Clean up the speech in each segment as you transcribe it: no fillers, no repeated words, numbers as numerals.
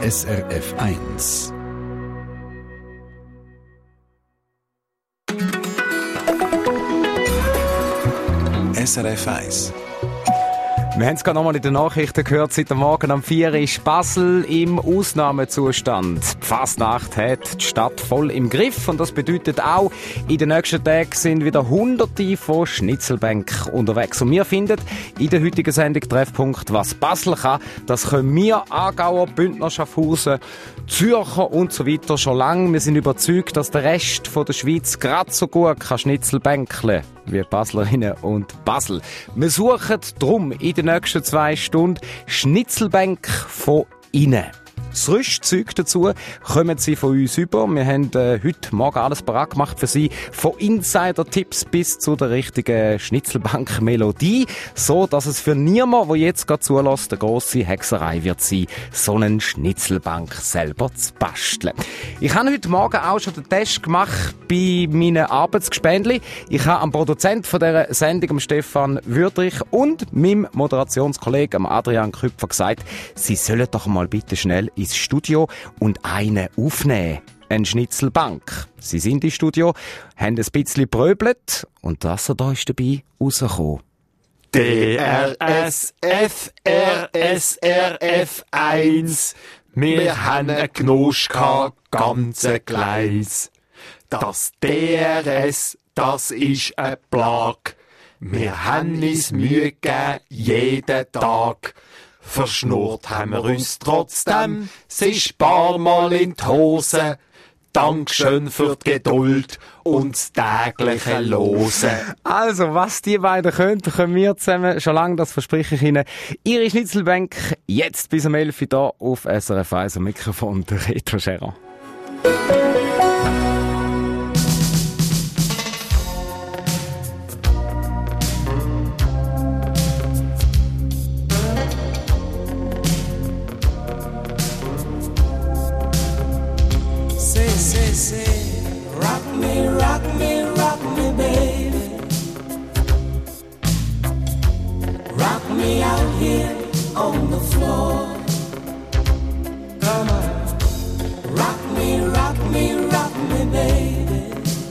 SRF 1. SRF 1. Wir haben es gerade nochmal in den Nachrichten gehört, seit dem Morgen um 4 Uhr ist Basel im Ausnahmezustand. Die Fasnacht hat die Stadt voll im Griff und das bedeutet auch, in den nächsten Tagen sind wieder Hunderte von Schnitzelbänken unterwegs. Und wir finden in der heutigen Sendung Treffpunkt, was Basel kann, das können wir Aargauer, Bündner, Schaffhausen, Zürcher und so weiter schon lange. Wir sind überzeugt, dass der Rest von der Schweiz gerade so gut kann Schnitzelbänkle wie Baslerinnen und Basel. Wir suchen drum in den nächsten 2 Stunden Schnitzelbänke von innen. Das Rüstzeug dazu kommen Sie von uns über. Wir haben heute Morgen alles bereit gemacht für Sie. Von Insider-Tipps bis zu der richtigen Schnitzelbank-Melodie. So, dass es für niemanden, der jetzt gerade zulässt, eine grosse Hexerei wird sein, so einen Schnitzelbank selber zu basteln. Ich habe heute Morgen auch schon den Test gemacht bei meinen Arbeitsgespendli. Ich habe am Produzent von dieser Sendung, Stefan Würdrich, und meinem Moderationskollegen Adrian Küpfer gesagt, sie sollen doch mal bitte schnell ins Studio und eine aufnehmen. Eine Schnitzelbank. Sie sind im Studio, haben ein bisschen bröbelt und das da ist dabei rausgekommen. DRS, FRS, RF1. Wir haben ein Gnusch ganze Gleis. Das DRS, das ist ein Plag. Wir haben uns Mühe gegeben, jeden Tag. Verschnurrt haben wir uns trotzdem, es ist ein paar Mal in die Hose. Dankeschön für die Geduld und das tägliche Losen. Also, was die beiden können wir zusammen schon lange, das verspreche ich Ihnen. Ihre Schnitzelbank jetzt bis um 11 Uhr hier auf SRF 1 am Mikrofon der Retro Scherer. Say, rock me, baby. Rock me out here on the floor. Come on, rock me, baby.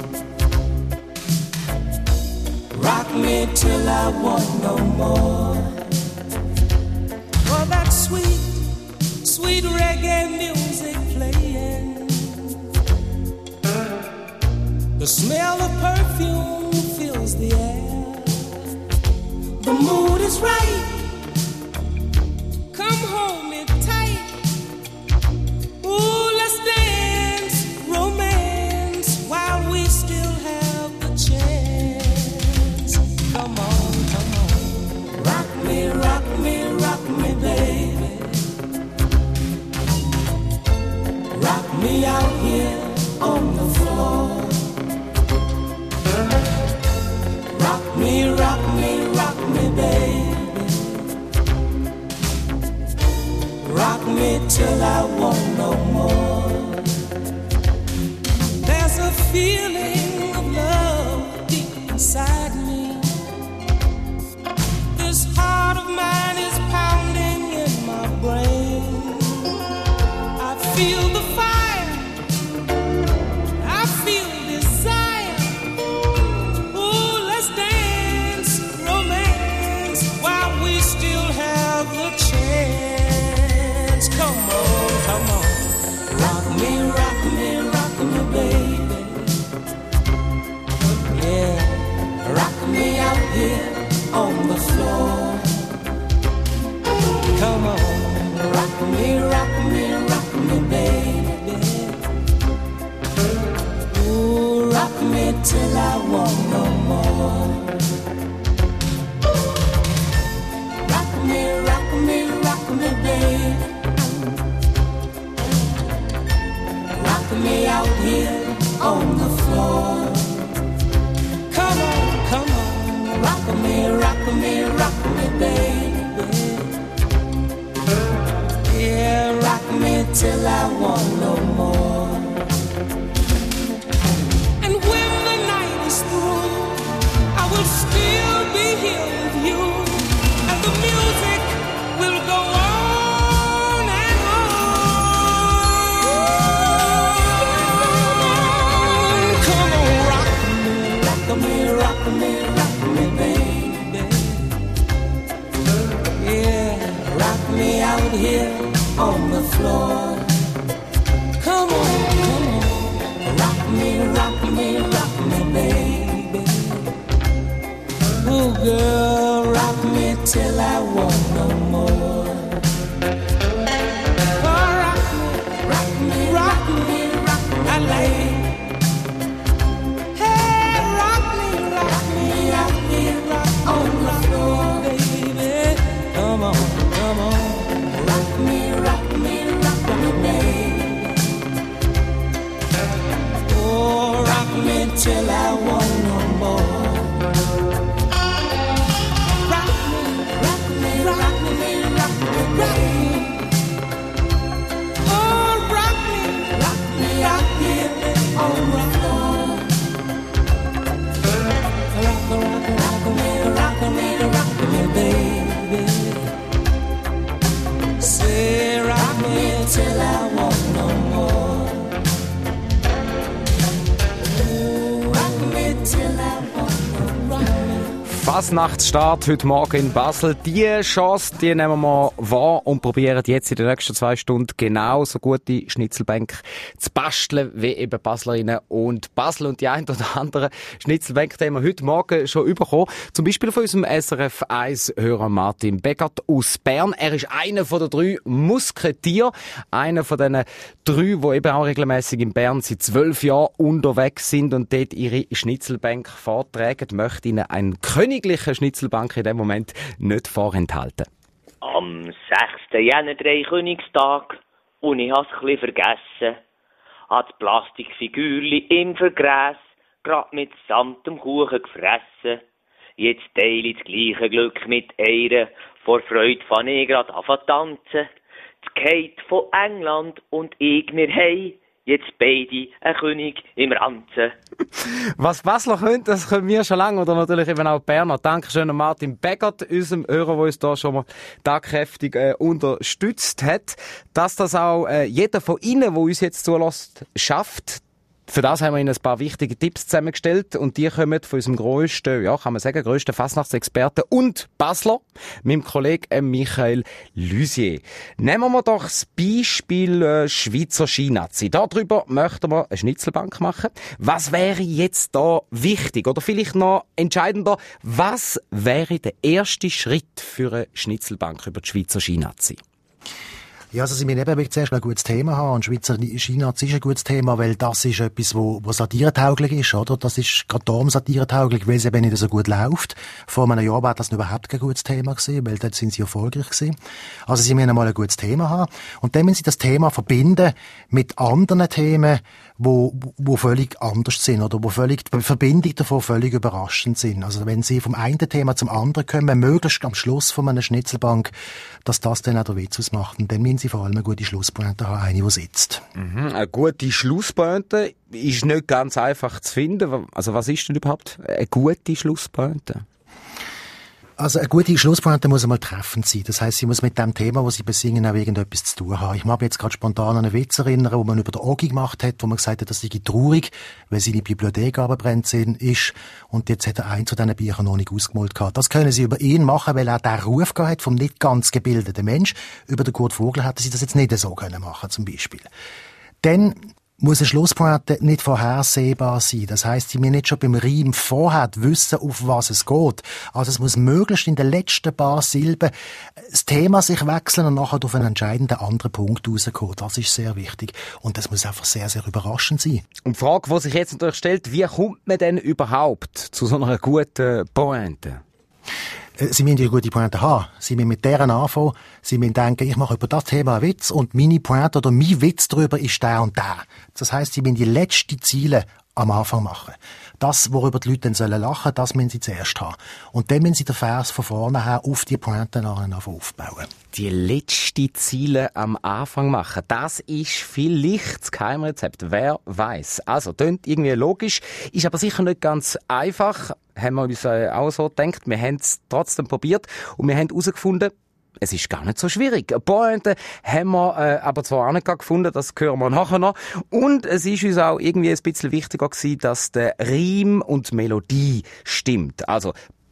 Rock me till I want no more. Oh, that sweet, sweet reggae music playing. The smell of perfume fills the air. The mood is right. Come hold me tight. Ooh, let's dance, romance, while we still have the chance. Come on, come on. Rock me, baby. Rock me out here on the floor. Rock me, baby. Rock me till I want no more. There's a feeling of love deep inside me. This heart of mine is pounding in my brain. I feel the fire. I feel desire. Ooh, let's dance, romance, while we still have the chance. Come on, come on. Rock me, baby. Yeah, rock me out here on the floor. Come on, rock me, baby. Ooh, rock me till I want no more. Rock me, baby. Rock me out here on the floor. Come on, rock me, baby. Yeah, rock me till I want no more. And when the night is through, I will still be here with you, and the music will go on and on. out here on the floor. Come on, rock me, baby. Oh, girl, rock me till I want no more. Oh, rock me, I like. Hey, rock me on the floor, baby. Come on, rock me, baby. Oh, rock me till I want no more. Rock me, baby. Oh, rock me out here on the floor. Rock me, baby. Say rock me till I want no more. Rock me till I want no more. Fasnachtsstart heute Morgen in Basel. Die Chance, die nehmen wir wahr und probieren jetzt in den nächsten 2 Stunden genauso gute Schnitzelbänke zu basteln wie eben Baslerinnen und Basel. Und die ein oder andere Schnitzelbänke, die haben wir heute Morgen schon bekommen. Zum Beispiel von unserem SRF 1-Hörer Martin Beckert aus Bern. Er ist einer von den 3 Musketier. Einer von diesen 3, die eben auch regelmäßig in Bern seit 12 Jahren unterwegs sind und dort ihre Schnitzelbänke vortragen. Möchte ihnen ein königliche Schnitzelbank in dem Moment nicht vorenthalten. Am 6. Jänner 3 Königstag und ich hab's ein bisschen vergessen. Hat das Plastikfigürli im Vergräs grad mit Samt dem Kuchen gefressen. Jetzt teile ich das gleiche Glück mit ihr. Vor Freude fann ich grad an zu tanzen. Die Kate von England und ich mir hey. Jetzt beide ein König im Ranzen. Was Basler können, das können wir schon lange, oder natürlich eben auch Berner. Dankeschön an Martin Beckert, unserem Hörer, der uns da schon mal tatkräftig unterstützt hat. Dass das auch jeder von Ihnen, der uns jetzt zulässt, schafft. Für das haben wir Ihnen ein paar wichtige Tipps zusammengestellt und die kommen von unserem grössten, ja, kann man sagen, grössten Fasnachtsexperten und Basler, meinem Kollegen Michael Lusier. Nehmen wir doch das Beispiel Schweizer Skinazi. Darüber möchten wir eine Schnitzelbank machen. Was wäre jetzt da wichtig? Oder vielleicht noch entscheidender, was wäre der erste Schritt für eine Schnitzelbank über die Schweizer Skinazi? Ja, also Sie müssen eben zuerst ein gutes Thema haben. Und Schweizer Skinazi ist ein gutes Thema, weil das ist etwas, wo satirentauglich ist, oder? Das ist gerade darum satirentauglich, weil es eben nicht so gut läuft. Vor einem Jahr war das überhaupt kein gutes Thema gewesen, weil dort sind sie erfolgreich gewesen. Also Sie müssen einmal ein gutes Thema haben. Und dann müssen Sie das Thema verbinden mit anderen Themen, wo völlig anders sind, oder wo völlig, die Verbindung davon völlig überraschend sind. Also wenn Sie vom einen Thema zum anderen kommen, möglichst am Schluss von einer Schnitzelbank, dass das dann auch der Witz ausmacht. Und dann müssen Sie vor allem eine gute Schlusspointe haben, eine, die sitzt. Eine gute Schlusspointe ist nicht ganz einfach zu finden. Also was ist denn überhaupt eine gute Schlusspointe? Also eine gute Schlusspointe muss einmal treffend sein. Das heisst, sie muss mit dem Thema, das sie besingen, auch irgendetwas zu tun haben. Ich mag mich jetzt gerade spontan an einen Witz erinnern, wo man über den Ogi gemacht hat, wo man gesagt hat, dass sie traurig, weil seine Bibliothek abgebrannt ist. Und jetzt hat er einen zu diesen Büchern noch nicht ausgemalt gehabt. Das können sie über ihn machen, weil er den Ruf gehabt hat vom nicht ganz gebildeten Mensch. Über den Kurt Vogel hätten sie das jetzt nicht so können machen, zum Beispiel. Dann muss eine Schlusspointe nicht vorhersehbar sein. Das heisst, sie müssen nicht schon beim Reim vorher wissen, auf was es geht. Also es muss möglichst in den letzten paar Silben das Thema sich wechseln und nachher auf einen entscheidenden anderen Punkt rauskommen. Das ist sehr wichtig. Und das muss einfach sehr, sehr überraschend sein. Und die Frage, die sich jetzt natürlich stellt, wie kommt man denn überhaupt zu so einer guten Pointe? Sie müssen eine gute Pointe haben. Sie müssen mit deren anfangen. Sie müssen denken, ich mache über das Thema einen Witz und meine Pointe oder mein Witz darüber ist der und der. Das heisst, Sie müssen die letzten Ziele am Anfang machen. Das, worüber die Leute dann lachen sollen, das müssen Sie zuerst haben. Und dann müssen Sie den Vers von vorne her auf die Pointe aufbauen. Die letzten Ziele am Anfang machen, das ist vielleicht das Geheimrezept. Wer weiß. Also, klingt irgendwie logisch, ist aber sicher nicht ganz einfach. Haben wir uns auch so gedacht. Wir haben es trotzdem probiert und wir haben herausgefunden, es ist gar nicht so schwierig. Eine Pointe haben wir aber zwar auch nicht gefunden, das hören wir nachher noch. Und es ist uns auch irgendwie ein bisschen wichtiger gewesen, dass der Reim und die Melodie stimmt. Also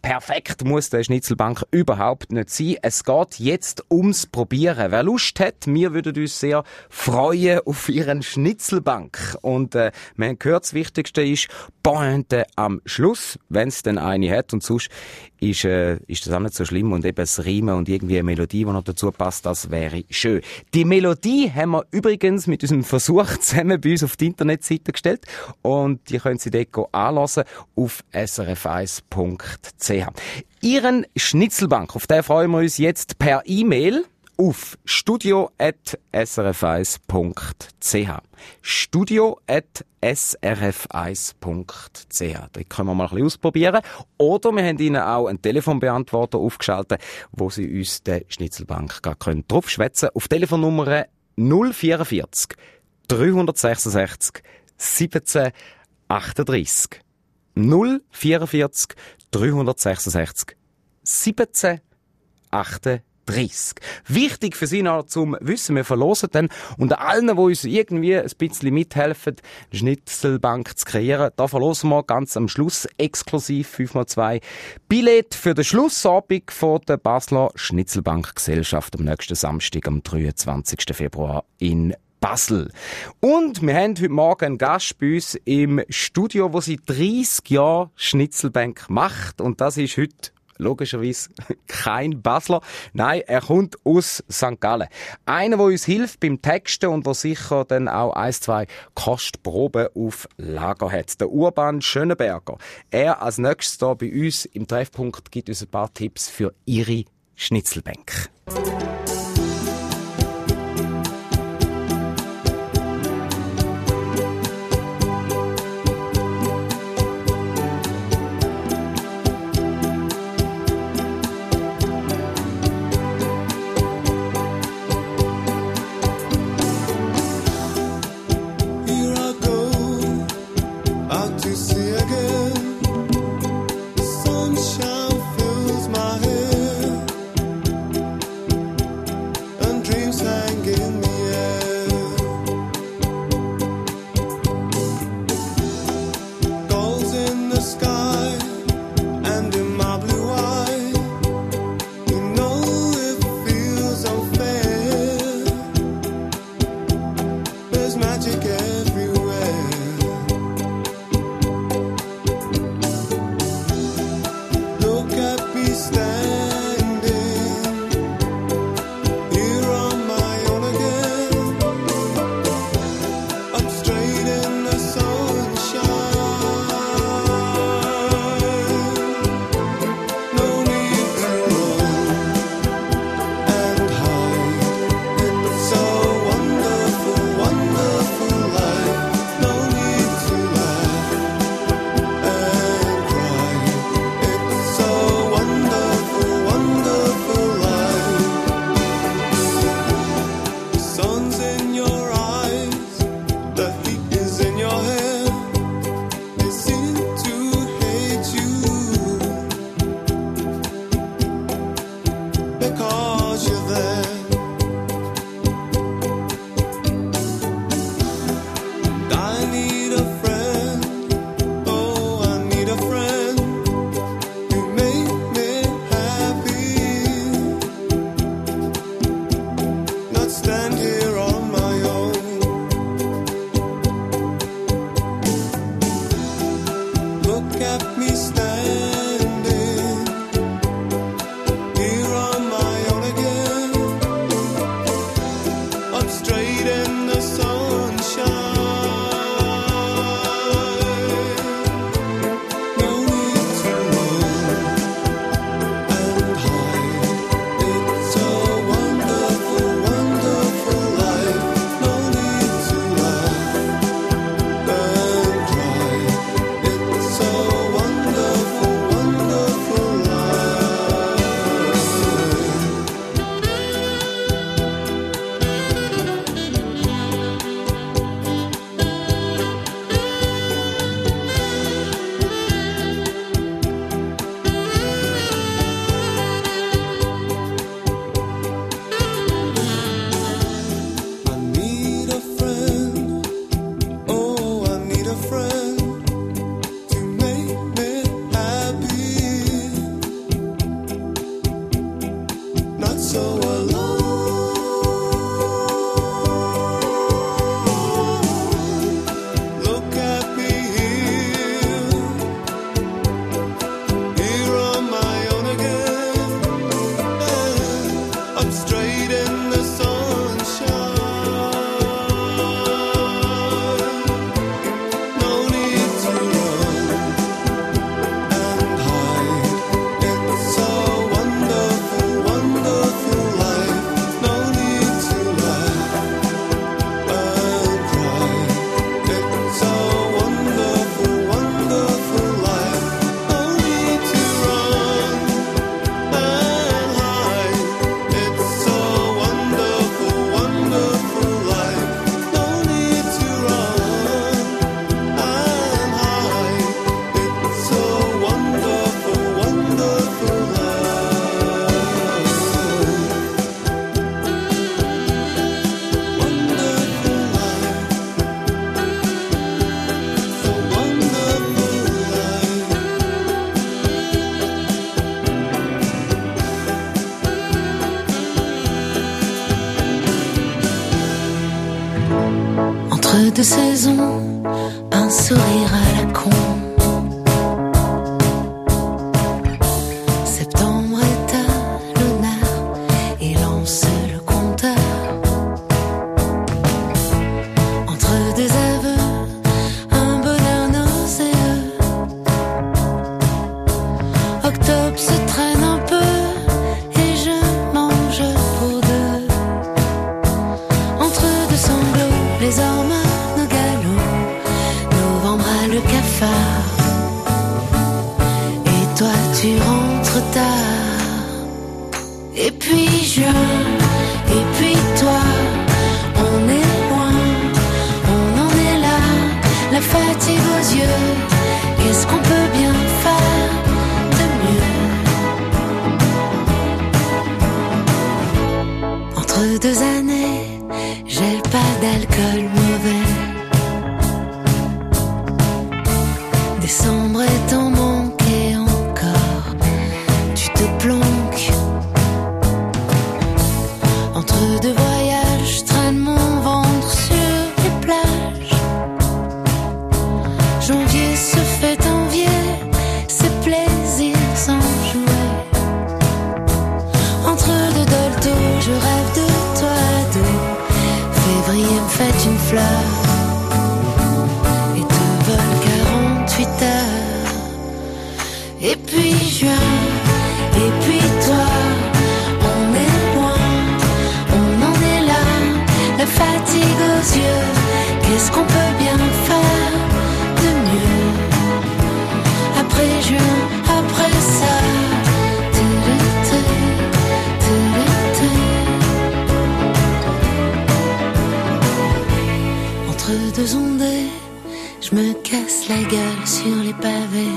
perfekt muss der Schnitzelbank überhaupt nicht sein. Es geht jetzt ums Probieren. Wer Lust hat, wir würden uns sehr freuen auf Ihren Schnitzelbank. Und wir haben gehört, das Wichtigste ist Pointe am Schluss, wenn es denn eine hat. Und sonst ist das auch nicht so schlimm. Und eben das Riemen und irgendwie eine Melodie, die noch dazu passt, das wäre schön. Die Melodie haben wir übrigens mit unserem Versuch zusammen bei uns auf die Internetseite gestellt. Und die können Sie dort anhören auf srf1.ch. Ihren Schnitzelbank, auf den freuen wir uns jetzt per E-Mail auf studio@srf1.ch. studio@srf1.ch. Da können wir mal ein bisschen ausprobieren. Oder wir haben Ihnen auch einen Telefonbeantworter aufgeschaltet, wo Sie uns den Schnitzelbank drauf schwätzen können. Auf Telefonnummer 044 366 17 38. 044 366 17 38. Wichtig für Sie noch zum Wissen, wir verlosen dann unter allen, die uns irgendwie ein bisschen mithelfen, eine Schnitzelbank zu kreieren, da verlosen wir ganz am Schluss exklusiv 5x2 Billett für den Schlussabend von der Basler Schnitzelbankgesellschaft am nächsten Samstag, am 23. Februar in Basel. Und wir haben heute Morgen einen Gast bei uns im Studio, der seit 30 Jahren Schnitzelbank macht. Und das ist heute logischerweise kein Basler. Nein, er kommt aus St. Gallen. Einer, der uns hilft beim Texten und der sicher dann auch 1-2 Kostproben auf Lager hat. Der Urban Schönenberger. Er als nächstes hier bei uns im Treffpunkt gibt uns ein paar Tipps für Ihre Schnitzelbank. Sunshine fills my head. Entre deux saisons, un sourire à la con. Septembre est à l'honneur et lance le compteur. Entre deux aveux, un bonheur nauséeux. Octobre se traîne un peu et je mange pour deux. Entre deux sanglots, les hormones au galop. Novembre a le cafard. Et toi tu rentres tard. Et puis juin, et puis toi, on est loin, on en est là, la fatigue aux yeux. Qu'est-ce qu'on peut bien faire de mieux? Entre deux années, j'ai pas d'alcool mauvais. Décembre est en manque et encore, tu te planques. Entre deux voyages, je traîne mon ventre sur les plages. Janvier se fait envier, c'est plaisir sans jouer. Entre deux dolto, je rêve de toi ado. Février me fait une fleur et te vole 48 heures. Et puis juin, et puis toi, on est loin, on en est là, la fatigue aux yeux. Qu'est-ce qu'on peut bien faire de mieux? Après juin, après ça, tu-tu-tu, tu-tu-tu. Entre deux ondées, je me casse la gueule sur les pavés.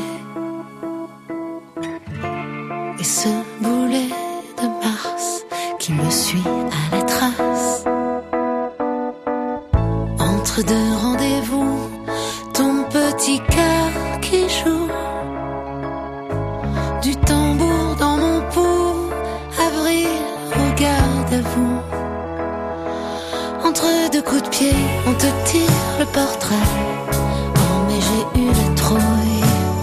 Et ce boulet de mars qui me suit à la trace. Entre deux rendez-vous, ton petit cœur qui joue. Du tambour dans mon pouls, avril au garde-à-vous. Entre deux coups de pied, on te tire le portrait. Oh mais j'ai eu la trouille.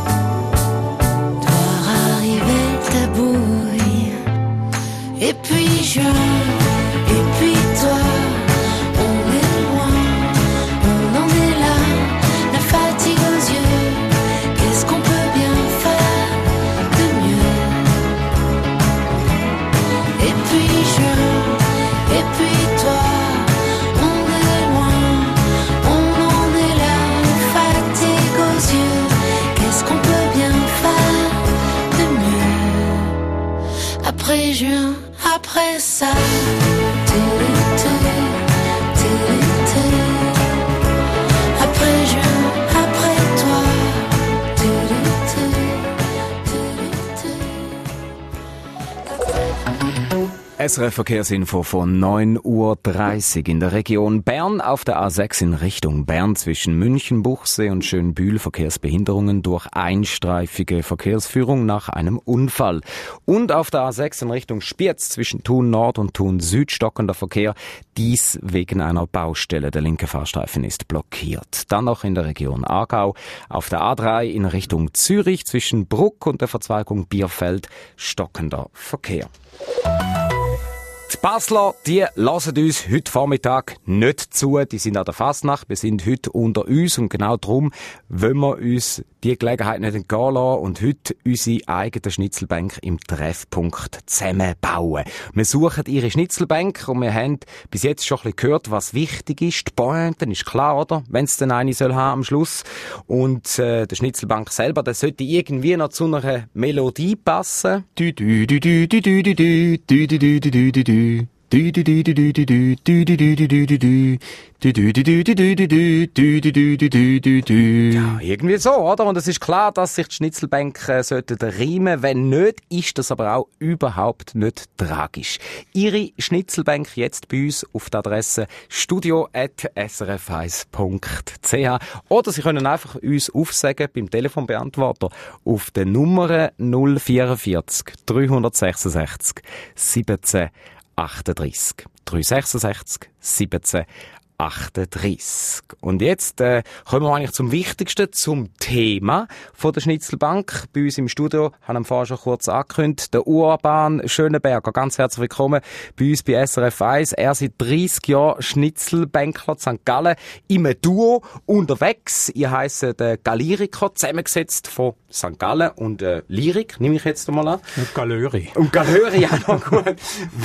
Voir arriver ta bouille. Et puis juin, et puis toi, on est loin, on en est là, la fatigue aux yeux. Qu'est-ce qu'on peut bien faire de mieux? Et puis juin, et puis toi, on est loin, on en est là, fatigue aux yeux. Qu'est-ce qu'on peut bien faire de mieux? Après juin, après ça, tu-tu-tu, tu-tu-tu. Après juin, après toi, tu-tu-tu, tu-tu-tu. SRF Verkehrsinfo von 9:30 Uhr in der Region Bern auf der A6 in Richtung Bern zwischen München, Buchsee und Schönbühl Verkehrsbehinderungen durch einstreifige Verkehrsführung nach einem Unfall. Und auf der A6 in Richtung Spiez zwischen Thun Nord und Thun Süd stockender Verkehr, dies wegen einer Baustelle. Der linke Fahrstreifen ist blockiert. Dann noch in der Region Aargau auf der A3 in Richtung Zürich zwischen Bruck und der Verzweigung Bierfeld stockender Verkehr. Die Basler, die lassen uns heute Vormittag nicht zu. Die sind an der Fasnacht. Wir sind heute unter uns und genau darum wollen wir uns die Gelegenheit nicht entgehen lassen und heute unsere eigene Schnitzelbank im Treffpunkt zusammenbauen. Wir suchen ihre Schnitzelbank und wir haben bis jetzt schon ein bisschen gehört, was wichtig ist. Die Pointe ist klar, oder? Wenn es dann eine soll haben am Schluss. Und der Schnitzelbank selber, das sollte irgendwie noch zu einer Melodie passen. Ja, irgendwie so, oder? Und es ist klar, dass sich die Schnitzelbänke sollten reimen. Wenn nicht, ist das aber auch überhaupt nicht tragisch. Ihre Schnitzelbank jetzt bei uns auf der Adresse studio@srf1.ch oder Sie können einfach uns aufsagen beim Telefonbeantworter auf der Nummer 044 366 17 38. 366 17 38. Und jetzt kommen wir eigentlich zum Wichtigsten, zum Thema von der Schnitzelbank. Bei uns im Studio, haben wir vorhin schon kurz angekündigt, der Urban Schönenberger. Ganz herzlich willkommen bei uns bei SRF 1. Er seit 30 Jahren Schnitzelbänkler St. Gallen im Duo unterwegs. Ihr heisst Galiriker, zusammengesetzt von St. Gallen und Lyrik, nehme ich jetzt mal an. Und Galöri. Und Galöri, ja, noch gut.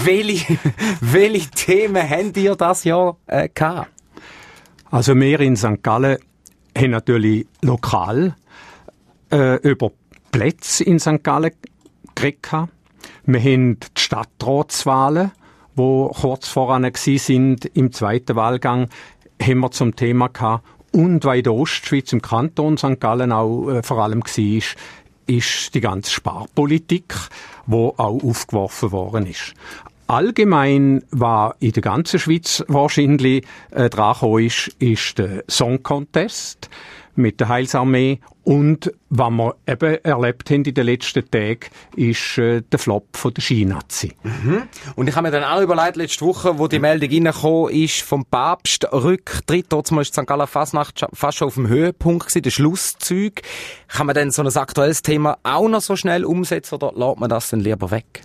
Welche Themen habt ihr das Jahr gehabt? Also wir in St. Gallen haben natürlich lokal über Plätze in St. Gallen geredet. Wir haben die Stadtratswahlen, die kurz voran sind im zweiten Wahlgang, haben wir zum Thema gehabt. Und weil in der Ostschweiz im Kanton St. Gallen auch vor allem war, ist die ganze Sparpolitik, die auch aufgeworfen worden ist. Allgemein war in der ganzen Schweiz wahrscheinlich dran gekommen ist der Song Contest mit der Heilsarmee und was wir eben erlebt haben in den letzten Tagen, ist der Flop von der Skinazi. Mhm. Und ich habe mir dann auch überlegt, letzte Woche, wo die Meldung reingekommen ist vom Papst Rücktritt, dort war St. Gallen Fasnacht fast schon auf dem Höhepunkt gewesen, der Schlusszug. Kann man denn so ein aktuelles Thema auch noch so schnell umsetzen oder lässt man das dann lieber weg?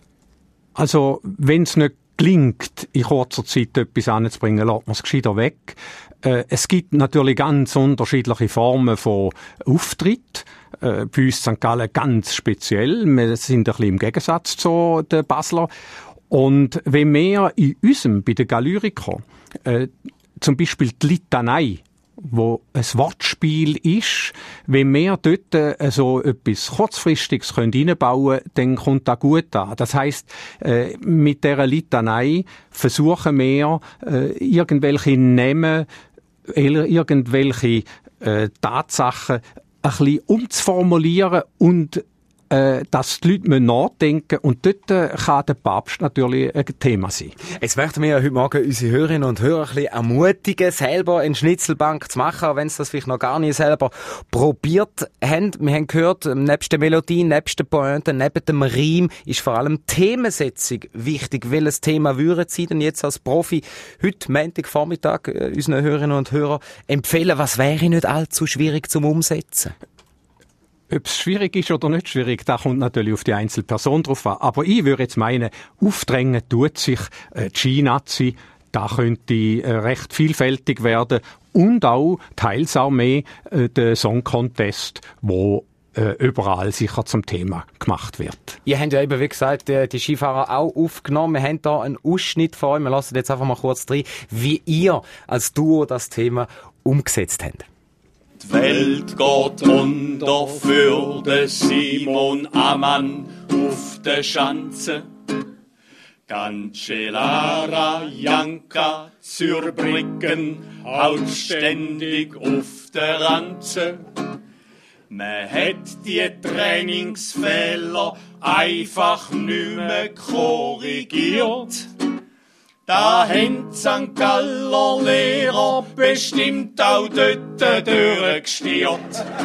Also, wenn es nicht gelingt, in kurzer Zeit etwas anzubringen, lässt man es gescheiter weg. Es gibt natürlich ganz unterschiedliche Formen von Auftritt. Bei uns in St. Gallen ganz speziell. Wir sind ein bisschen im Gegensatz zu den Basler. Und wenn wir in unserem, bei den Galyrikern, zum Beispiel die Litanei, wo ein Wortspiel ist, wenn wir dort so etwas Kurzfristiges reinbauen können, dann kommt das gut an. Das heisst, mit dieser Litanei versuchen wir, irgendwelche Namen, irgendwelche Tatsachen ein bisschen umzuformulieren und dass die Leute nachdenken und dort kann der Papst natürlich ein Thema sein. Jetzt möchten wir ja heute Morgen unsere Hörerinnen und Hörer ein bisschen ermutigen, selber eine Schnitzelbank zu machen, auch wenn sie das vielleicht noch gar nicht selber probiert haben. Wir haben gehört, nebst der Melodie, nebst der Pointe, neben dem Reim ist vor allem Themensetzung wichtig. Welches Thema würden Sie denn jetzt als Profi heute, Montagvormittag, unseren Hörerinnen und Hörern empfehlen? Was wäre nicht allzu schwierig zum Umsetzen? Ob es schwierig ist oder nicht schwierig, das kommt natürlich auf die Einzelperson drauf an. Aber ich würde jetzt meinen, aufdrängen tut sich die Skinazi. Da könnte recht vielfältig werden. Und auch die Heilsarmee, der Song Contest, wo überall sicher zum Thema gemacht wird. Ihr habt ja eben, wie gesagt, die Skifahrer auch aufgenommen. Wir haben da einen Ausschnitt von euch. Wir lassen jetzt einfach mal kurz rein, wie ihr als Duo das Thema umgesetzt habt. Die Welt geht unter für den Simon Ammann auf der Schanze. Cancellara Janka Zürbrücken haut ständig auf der Ranze. Man hat die Trainingsfehler einfach nicht mehr korrigiert. Da haben die St. Galler Lehrer bestimmt auch dort durchgestiert.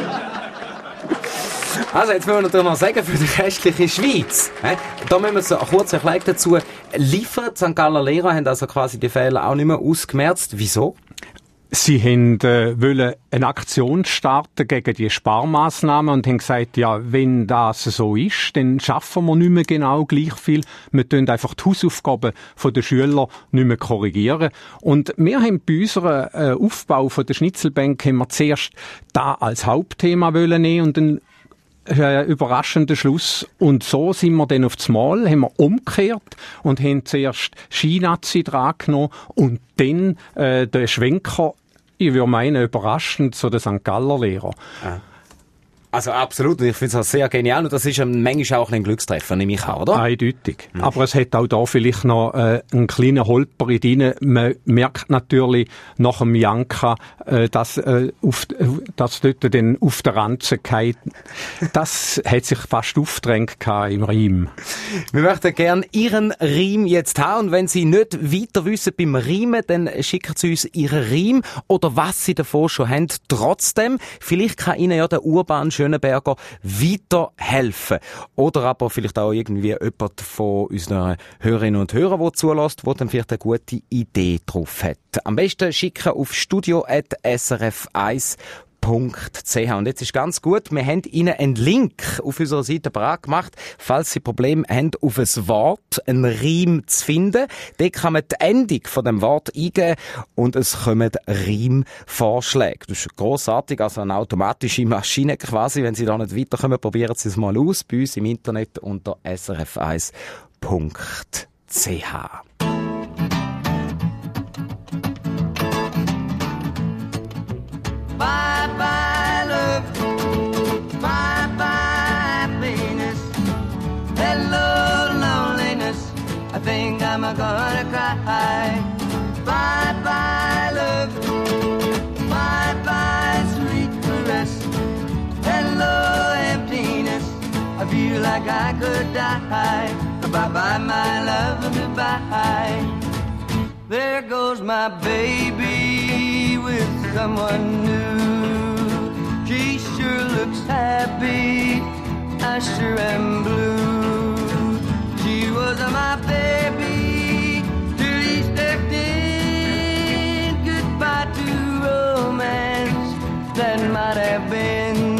Also, jetzt müssen wir natürlich noch sagen, für die restliche Schweiz, da müssen wir so kurz erklären dazu, liefert St. Galler Lehrer, haben also quasi die Fehler auch nicht mehr ausgemerzt. Wieso? Sie wollen eine Aktion starten gegen die Sparmaßnahmen und haben gesagt, ja, wenn das so ist, dann schaffen wir nicht mehr genau gleich viel. Wir tun einfach die Hausaufgaben der Schüler nicht mehr korrigieren. Und wir haben bei unserem Aufbau von der Schnitzelbank haben wir zuerst da als Hauptthema wollen nehmen und dann überraschender Schluss. Und so sind wir dann auf das Mal, haben wir umgekehrt und haben zuerst Skinazi dran genommen und dann den Schwenker, ich würde meinen, überraschend zu den St. Galler Lehrer. Also absolut, und ich finde es sehr genial und das ist manchmal auch ein Glückstreffer, nehme ich an, oder? Eindeutig. Aber es hat auch da vielleicht noch einen kleinen Holper drin. Man merkt natürlich nach dem Janka, dass dort dann auf der Ranze geht. Das hat sich fast aufgedrängt im Reim. Wir möchten gerne Ihren Reim jetzt haben und wenn Sie nicht weiter wissen beim Reimen, dann schicken Sie uns Ihren Reim oder was Sie davor schon haben. Trotzdem, vielleicht kann Ihnen ja der Urban Schönenberger weiterhelfen. Oder aber vielleicht auch irgendwie jemand von unseren Hörerinnen und Hörern, der zulässt, der dann vielleicht eine gute Idee drauf hat. Am besten schicken auf studio@srf1.ch. Und jetzt ist ganz gut, wir haben Ihnen einen Link auf unserer Seite bereit gemacht, falls Sie Probleme haben, auf ein Wort, einen Reim zu finden. Dort kann man die Endung von dem Wort eingeben und es kommen Reimvorschläge. Das ist grossartig, also eine automatische Maschine quasi. Wenn Sie da nicht weiterkommen, probieren Sie es mal aus bei uns im Internet unter srf1.ch. Bye bye love, bye bye happiness, hello loneliness, I think I'm gonna cry. Bye bye love, bye bye sweet caress, hello emptiness, I feel like I could die. Bye bye my love, goodbye. There goes my baby with someone new. She sure looks happy, I sure am blue. She was my baby till he stepped in. Goodbye to romance that might have been.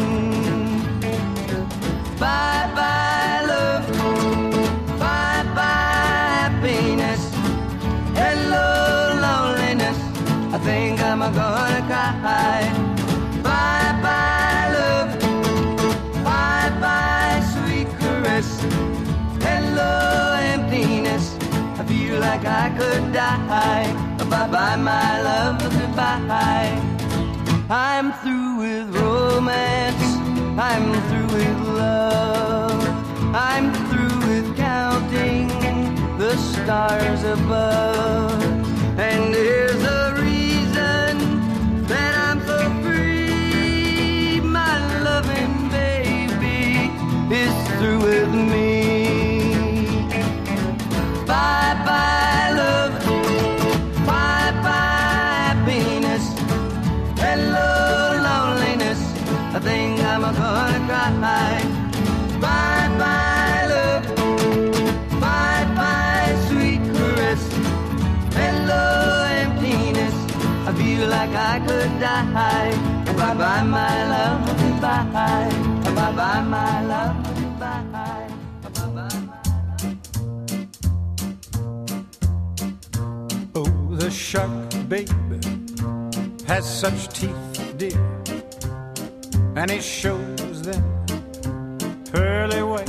Bye bye love, bye bye happiness, hello loneliness, I think I'm gonna cry. Bye bye love, bye bye sweet caress, hello emptiness, I feel like I could die. Bye bye my love, goodbye. I'm through with romance, I'm through with love, I'm through with counting the stars above. And there's a reason that I'm so free. My loving baby is through with me. Bye bye love, bye bye happiness, hello loneliness, I think I'm gonna cry. Bye bye love, bye bye sweet caress, hello emptiness, I feel like I could die. Bye bye my love, goodbye. Bye bye my love, goodbye. Bye bye. Oh, the shark baby has such teeth, dear, and he shows them pearly white.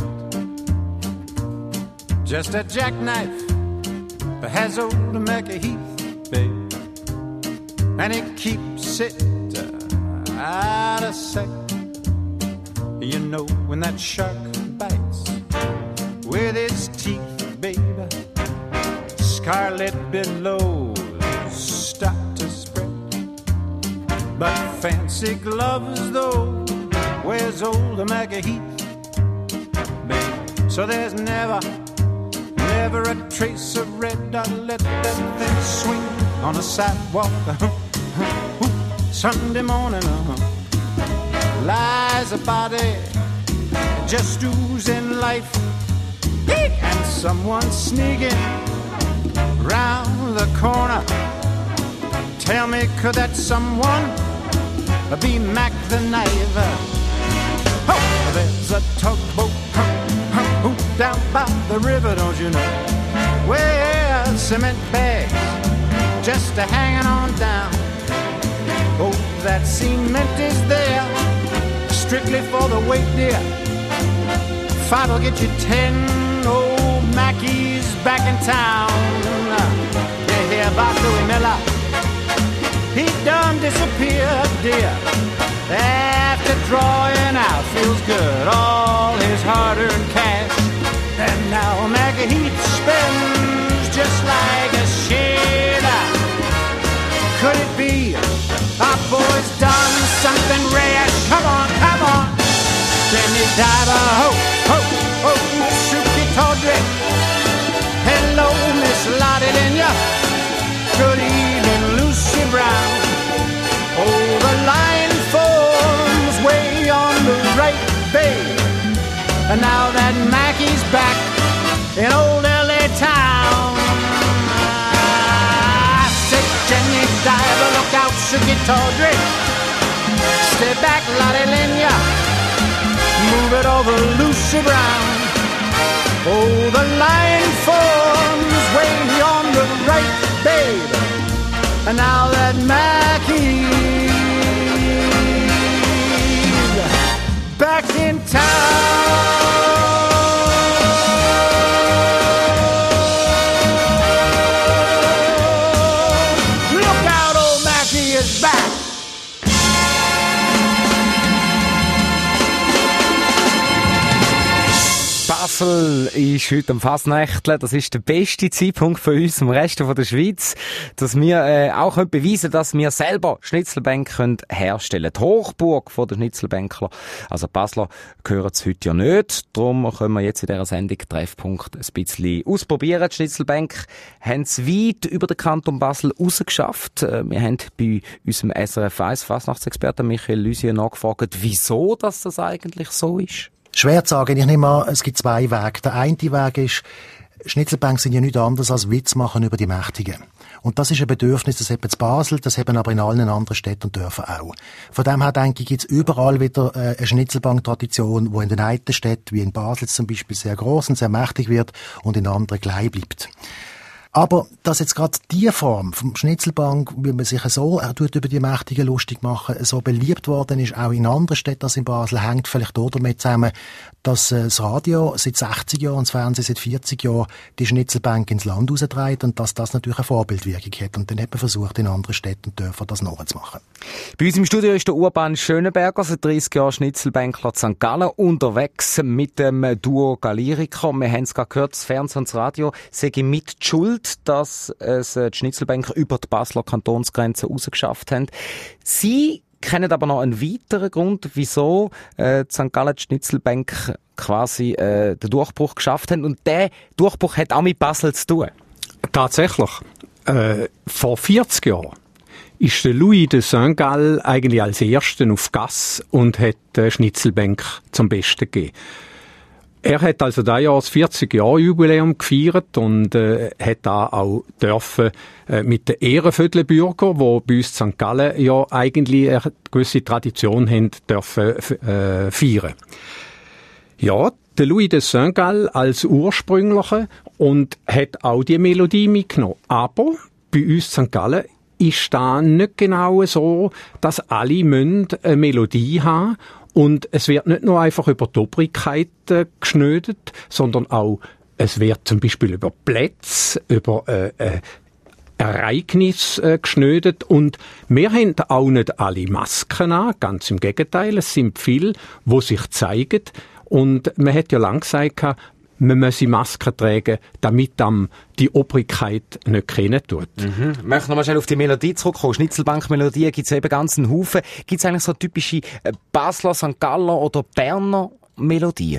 Just a jackknife has old Mackie Heath, babe, and he keeps it out of sight. You know when that shark bites with his teeth, baby, scarlet billows start to spread. But fancy gloves, though, wears old Mackie Heath, babe, so there's never a trace of red. I let that thing swing on a sidewalk. Sunday morning, lies a body just oozing life, and someone sneaking round the corner. Tell me, could that someone be Mac the Knife? Oh, there's a tugboat down by the river, don't you know? Well, cement bags just hanging on down. Oh, that cement is there strictly for the weight, dear. 5 will get you 10 old Mackies back in town. You hear about Louis Miller? He done disappeared, dear, after drawing out, feels good, all his hard-earned cash. And now Mackie Heath spends just like a shader. Could it be our boy's done something rash? Come on, come on. Jenny Diver, ho, ho, ho, Suki Tawdry. Hello, Miss Lottie Linya. Good evening, Lucy Brown. Oh, the line forms way on the right. And now that Mackie's back in old LA town. I said, Jenny Diver, look out, Sugar Tawdry. Stay back, Lottie Lenya. Move it over, Lucy Brown. Oh, the line forms way on the right, babe. And now that Mackie's back in town. Look out, old Mackie is back. Basel ist heute am Fasnächtle. Das ist der beste Zeitpunkt für uns im Rest von der Schweiz, dass wir auch beweisen können, dass wir selber Schnitzelbänke herstellen können. Die Hochburg der Schnitzelbänkler, also Basler, gehören es heute ja nicht. Darum können wir jetzt in dieser Sendung Treffpunkt ein bisschen ausprobieren. Die Schnitzelbänke haben es weit über den Kanton Basel rausgeschafft. Wir haben bei unserem SRF 1 Fasnachtsexperten Michael Lüsier nachgefragt, wieso das eigentlich so ist. Schwer zu sagen. Ich nehme an, es gibt zwei Wege. Der eine Weg ist, Schnitzelbänke sind ja nichts anderes als Witz machen über die Mächtigen. Und das ist ein Bedürfnis, das hat in Basel, das haben aber in allen anderen Städten und Dörfern auch. Von dem her, denke ich, gibt es überall wieder eine Schnitzelbank-Tradition, die in den einen Städten, wie in Basel zum Beispiel, sehr gross und sehr mächtig wird und in anderen gleich bleibt. Aber dass jetzt gerade die Form vom Schnitzelbank, wie man sich so über die Mächtigen lustig machen, so beliebt worden ist, auch in anderen Städten als in Basel, hängt vielleicht damit zusammen, dass das Radio seit 60 Jahren und das Fernsehen seit 40 Jahren die Schnitzelbank ins Land rausdreht und dass das natürlich eine Vorbildwirkung hat. Und dann hat man versucht, in anderen Städten und Dörfern das nachzumachen. Bei uns im Studio ist der Urban Schönenberger, seit 30 Jahren Schnitzelbänkler St. Gallen, unterwegs mit dem Duo Galirica. Wir haben es gerade gehört, das Fernsehen und das Radio sagen mit Schuld, dass es die Schnitzelbänke über die Basler Kantonsgrenze rausgeschafft haben. Sie kennen aber noch einen weiteren Grund, wieso St. Gallen die Schnitzelbänke quasi den Durchbruch geschafft haben. Und der Durchbruch hat auch mit Basel zu tun. Tatsächlich. Vor 40 Jahren ist der Louis de Saint-Gall eigentlich als Erster auf Gas und hat Schnitzelbänke zum Besten gegeben. Er hat also da Jahr das 40-Jahr-Jubiläum gefeiert und hat da auch dürfen mit den Ehrenviertelbürger, wo bei uns St. Gallen ja eigentlich eine gewisse Tradition haben, dürfen feiern. Ja, der Louis de Saint-Gall als Ursprünglicher und hat auch die Melodie mitgenommen. Aber bei uns St. Gallen ist da nicht genau so, dass alle eine Melodie haben. Und es wird nicht nur einfach über die Obrigkeit geschnödet, sondern auch, es wird zum Beispiel über Plätze, über Ereignisse geschnödet. Und wir haben auch nicht alle Masken an, ganz im Gegenteil. Es sind viele, die sich zeigen. Und man hat ja lange gesagt, man müsse Masken tragen, damit die Obrigkeit nicht kennen tut. Ich möchte noch mal schnell auf die Melodie zurückkommen. Schnitzelbank-Melodien gibt es eben ganz einen Haufen. Gibt es eigentlich so typische Basler, St. Galler oder Berner Melodien?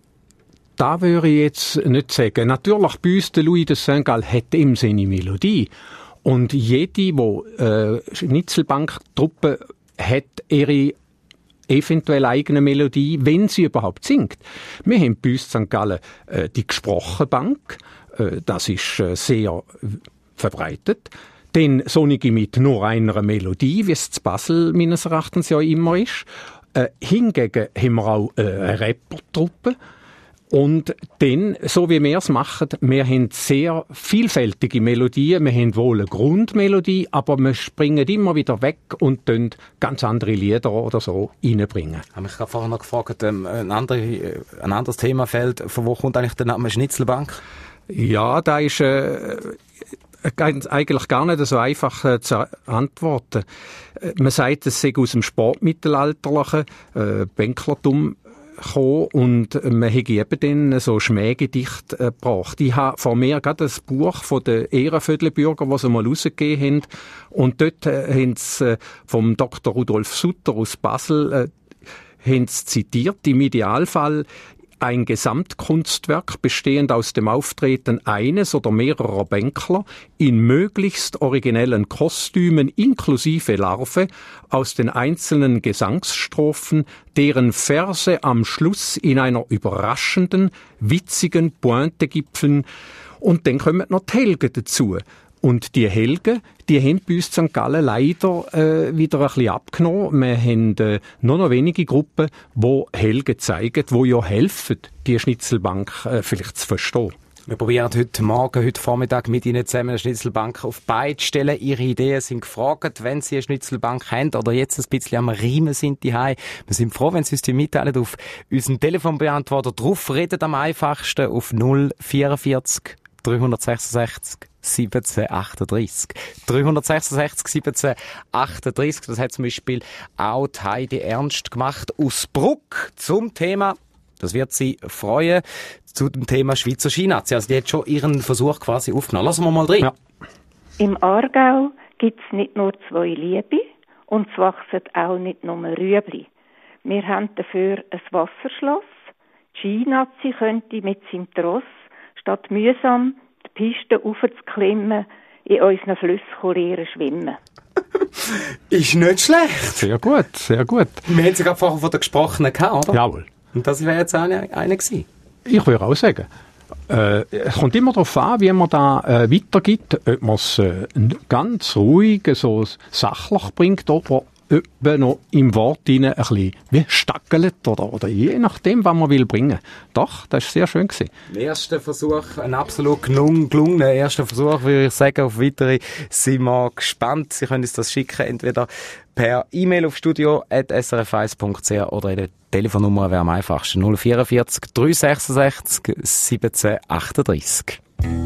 Da würde ich jetzt nicht sagen. Natürlich, bei uns, der Louis de Saint-Gall hat ihm seine Melodie. Und jede, die Schnitzelbank-Truppe hat ihre eventuell eigene Melodie, wenn sie überhaupt singt. Wir haben bei uns in St. Gallen die Gesprochenbank, das ist sehr verbreitet. Dann sonnige mit nur einer Melodie, wie es zu Basel meines Erachtens ja immer ist. Hingegen haben wir auch eine Rappertruppe. Und dann, so wie wir es machen, wir haben sehr vielfältige Melodien. Wir haben wohl eine Grundmelodie, aber wir springen immer wieder weg und tun ganz andere Lieder oder so reinbringen. Ich habe mich gerade vorher noch gefragt, ein anderes Themafeld, von wo kommt eigentlich der Name Schnitzelbank? Ja, da ist eigentlich gar nicht so einfach zu antworten. Man sagt, es sei aus dem spätmittelalterlichen Bänklertum gekommen und man hätte eben dann so Schmähgedicht gebracht. Ich habe vor mir gerade ein Buch von den Ehrenviertelbürger, das sie mal rausgegeben haben. Und dort haben sie vom Dr. Rudolf Sutter aus Basel haben sie zitiert. Im Idealfall ein Gesamtkunstwerk bestehend aus dem Auftreten eines oder mehrerer Bänkler in möglichst originellen Kostümen inklusive Larve aus den einzelnen Gesangsstrophen, deren Verse am Schluss in einer überraschenden, witzigen Pointe gipfeln. Und dann kommen noch die Helgen dazu. Und die Helgen, die haben bei uns in St. Gallen leider wieder ein bisschen abgenommen. Wir haben nur noch wenige Gruppen, die Helgen zeigen, die ja helfen, die Schnitzelbank vielleicht zu verstehen. Wir probieren heute Vormittag mit Ihnen zusammen eine Schnitzelbank auf beide stellen. Ihre Ideen sind gefragt, wenn Sie eine Schnitzelbank haben oder jetzt ein bisschen am Riemen sind die Hause. Wir sind froh, wenn Sie uns die mitteilen auf unseren Telefonbeantworter. Drauf redet am einfachsten auf 044 366 1738. 366 1738. Das hat zum Beispiel auch die Heidi Ernst gemacht aus Bruck zum Thema, das wird Sie freuen, zu dem Thema Schweizer Skinazi. Also die hat schon ihren Versuch quasi aufgenommen. Lassen wir mal drin. Ja. Im Aargau gibt es nicht nur 2 Liebe und es wachsen auch nicht nur Rüebli. Wir haben dafür ein Wasserschloss. Die Skinazi könnte mit seinem Tross statt mühsam die Piste aufzuklimmen, in unseren Flüssen schwimmen. Ist nicht schlecht. Sehr gut, sehr gut. Wir haben sie gerade vorher von der Gesprochenen gehabt, oder? Jawohl. Und das wäre jetzt eine gewesen. Ich würde auch sagen. Es kommt immer darauf an, wie man da weitergibt, ob man es ganz ruhig, so sachlich bringt, oder ob man noch im Wort rein ein bisschen wie stackelt, oder je nachdem, was man will bringen. Doch, das war sehr schön gewesen. Erster Versuch, ein absolut gelungener erster Versuch, würde ich sagen. Auf weitere sind wir gespannt. Sie können uns das schicken, entweder per E-Mail auf studio@srf1.ch oder in der Telefonnummer wäre am einfachsten 044 366 1738.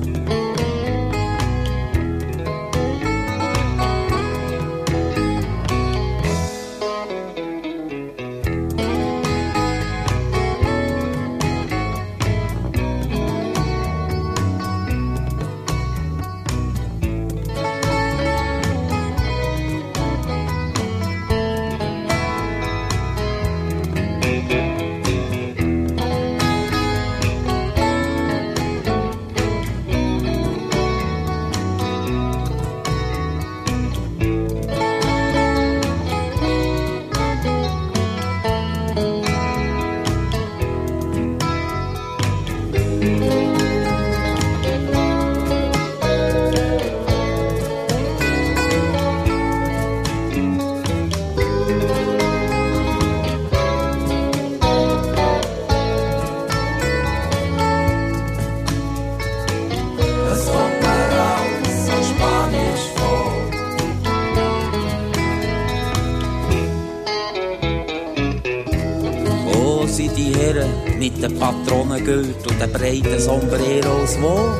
Mit den Patronengürtel und den breiten Sombreros,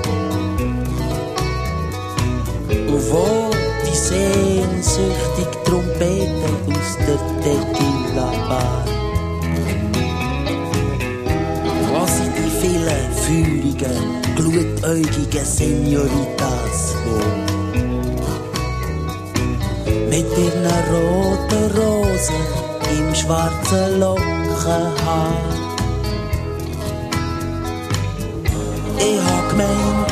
und wo die sehnsüchtige Trompete aus der Tequila-Bar, wo sind die vielen feurigen, glutäugigen Senoritas, mit ihren roten Rosen im schwarzen Lockenhaar. Ich hab gemeint,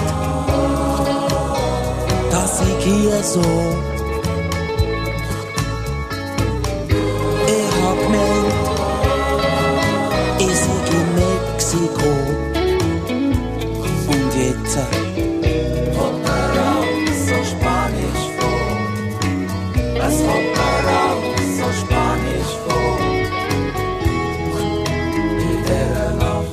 dass ich hier so. Ich hab gemeint, ich sei in Mexiko. Und jetzt kommt mir raus so Spanisch vor. Es kommt mir raus so Spanisch vor. In der Nacht.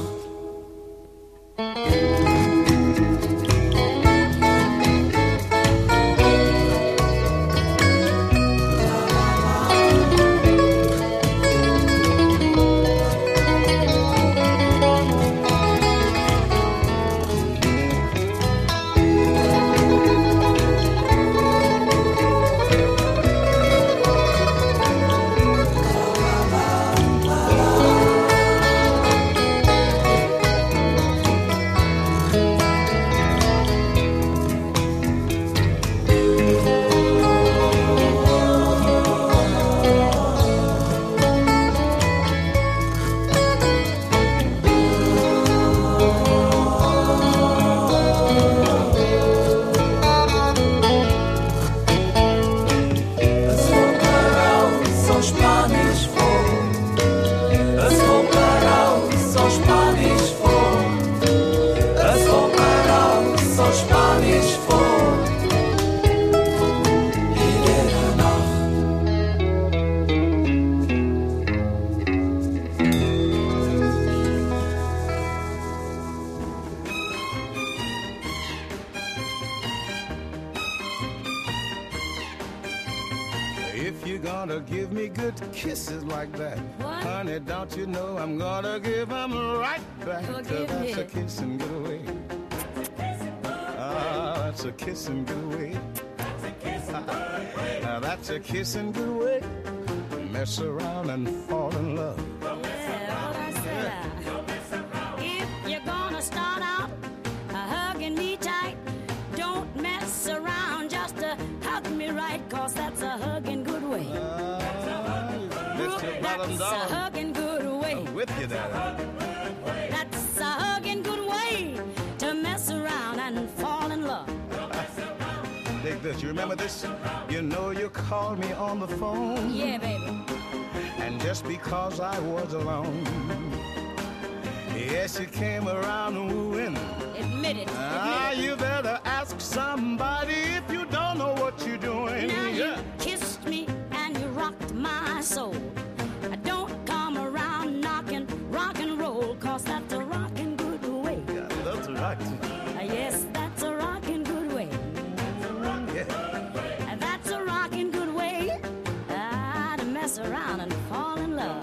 If you're gonna give me good kisses like that, honey, don't you know I'm gonna give them right back. That's a kiss and get away. Ah, that's a kiss and get away. That's a kiss and get away. Mess around and fall in love. If you're gonna start out hugging me tight, don't mess around, just hug me right, 'cause that's a hugging good way. That's a hugging good way. I'm with you there. That's a hugging good way to mess around and fall in love. Take this. You remember this? You know you called me on the phone. Yeah, baby. And just because I was alone, yes, you came around wooing. Admit it. Ah, you better ask somebody if you don't know what you're doing. Now you kissed me and you rocked my soul. Don't come around knocking rock and roll, 'cause that's a rockin' good way. Yeah, that's right. Yes, that's a rockin' good way. That's a rockin' good way to mess around and fall in love.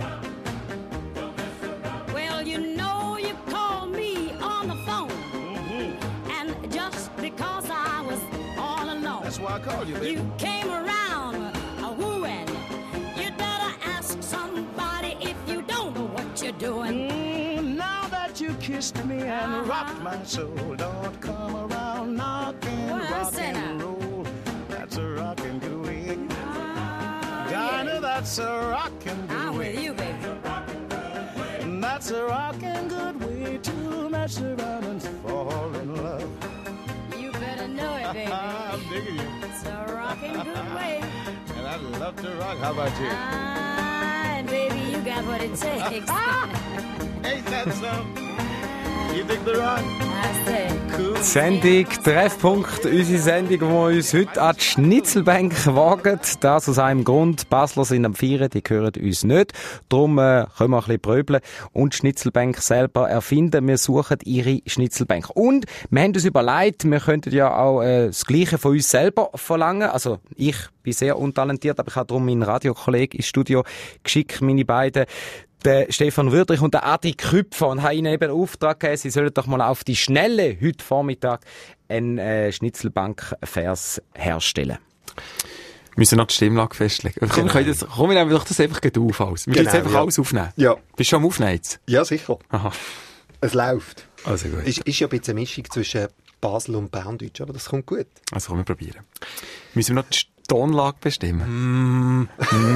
Well, you know you called me on the phone, and just because I was all alone, that's why I called you, baby. You came around wooing. You'd better ask somebody if you don't know what you're doing. Now that you kissed me and rocked my soul, don't come around knocking rock and roll. That's a rockin' good way. Dinah, that's a rockin' good way. I'm with you, baby. And that's a rockin' good way to mess around and fall in love. You better know it, baby. I'm digging you. It's a rockin' good way. And I love to rock. How about you? And baby, you got what it takes. Ain't that something? You dig the rock? I say. Cool. Sendung, Treffpunkt, unsere Sendung, wo wir uns heute an die Schnitzelbank wagen. Das aus einem Grund. Die Basler sind am Feiern, die hören uns nicht. Darum können wir ein bisschen pröbeln und die Schnitzelbank selber erfinden. Wir suchen ihre Schnitzelbank. Und wir haben uns überlegt, wir könnten ja auch das Gleiche von uns selber verlangen. Also ich bin sehr untalentiert, aber ich habe darum meinen Radiokollegen ins Studio geschickt, meine beiden, der Stefan Würdrich und der Adi Küpfer, und habe ihnen eben den Auftrag gegeben, sie sollen doch mal auf die Schnelle heute Vormittag einen Schnitzelbank-Vers herstellen. Wir müssen noch die Stimmlage festlegen. Komm, wir nehmen doch das einfach auf alles. Wir müssen jetzt einfach alles aufnehmen. Ja. Bist du schon am Aufnehmen jetzt? Ja, sicher. Aha. Es läuft. Also gut. Ist ja ein bisschen eine Mischung zwischen Basel und Berndeutsch, aber das kommt gut. Also komm, wir probieren. Müssen wir noch die Tonlage bestimmen?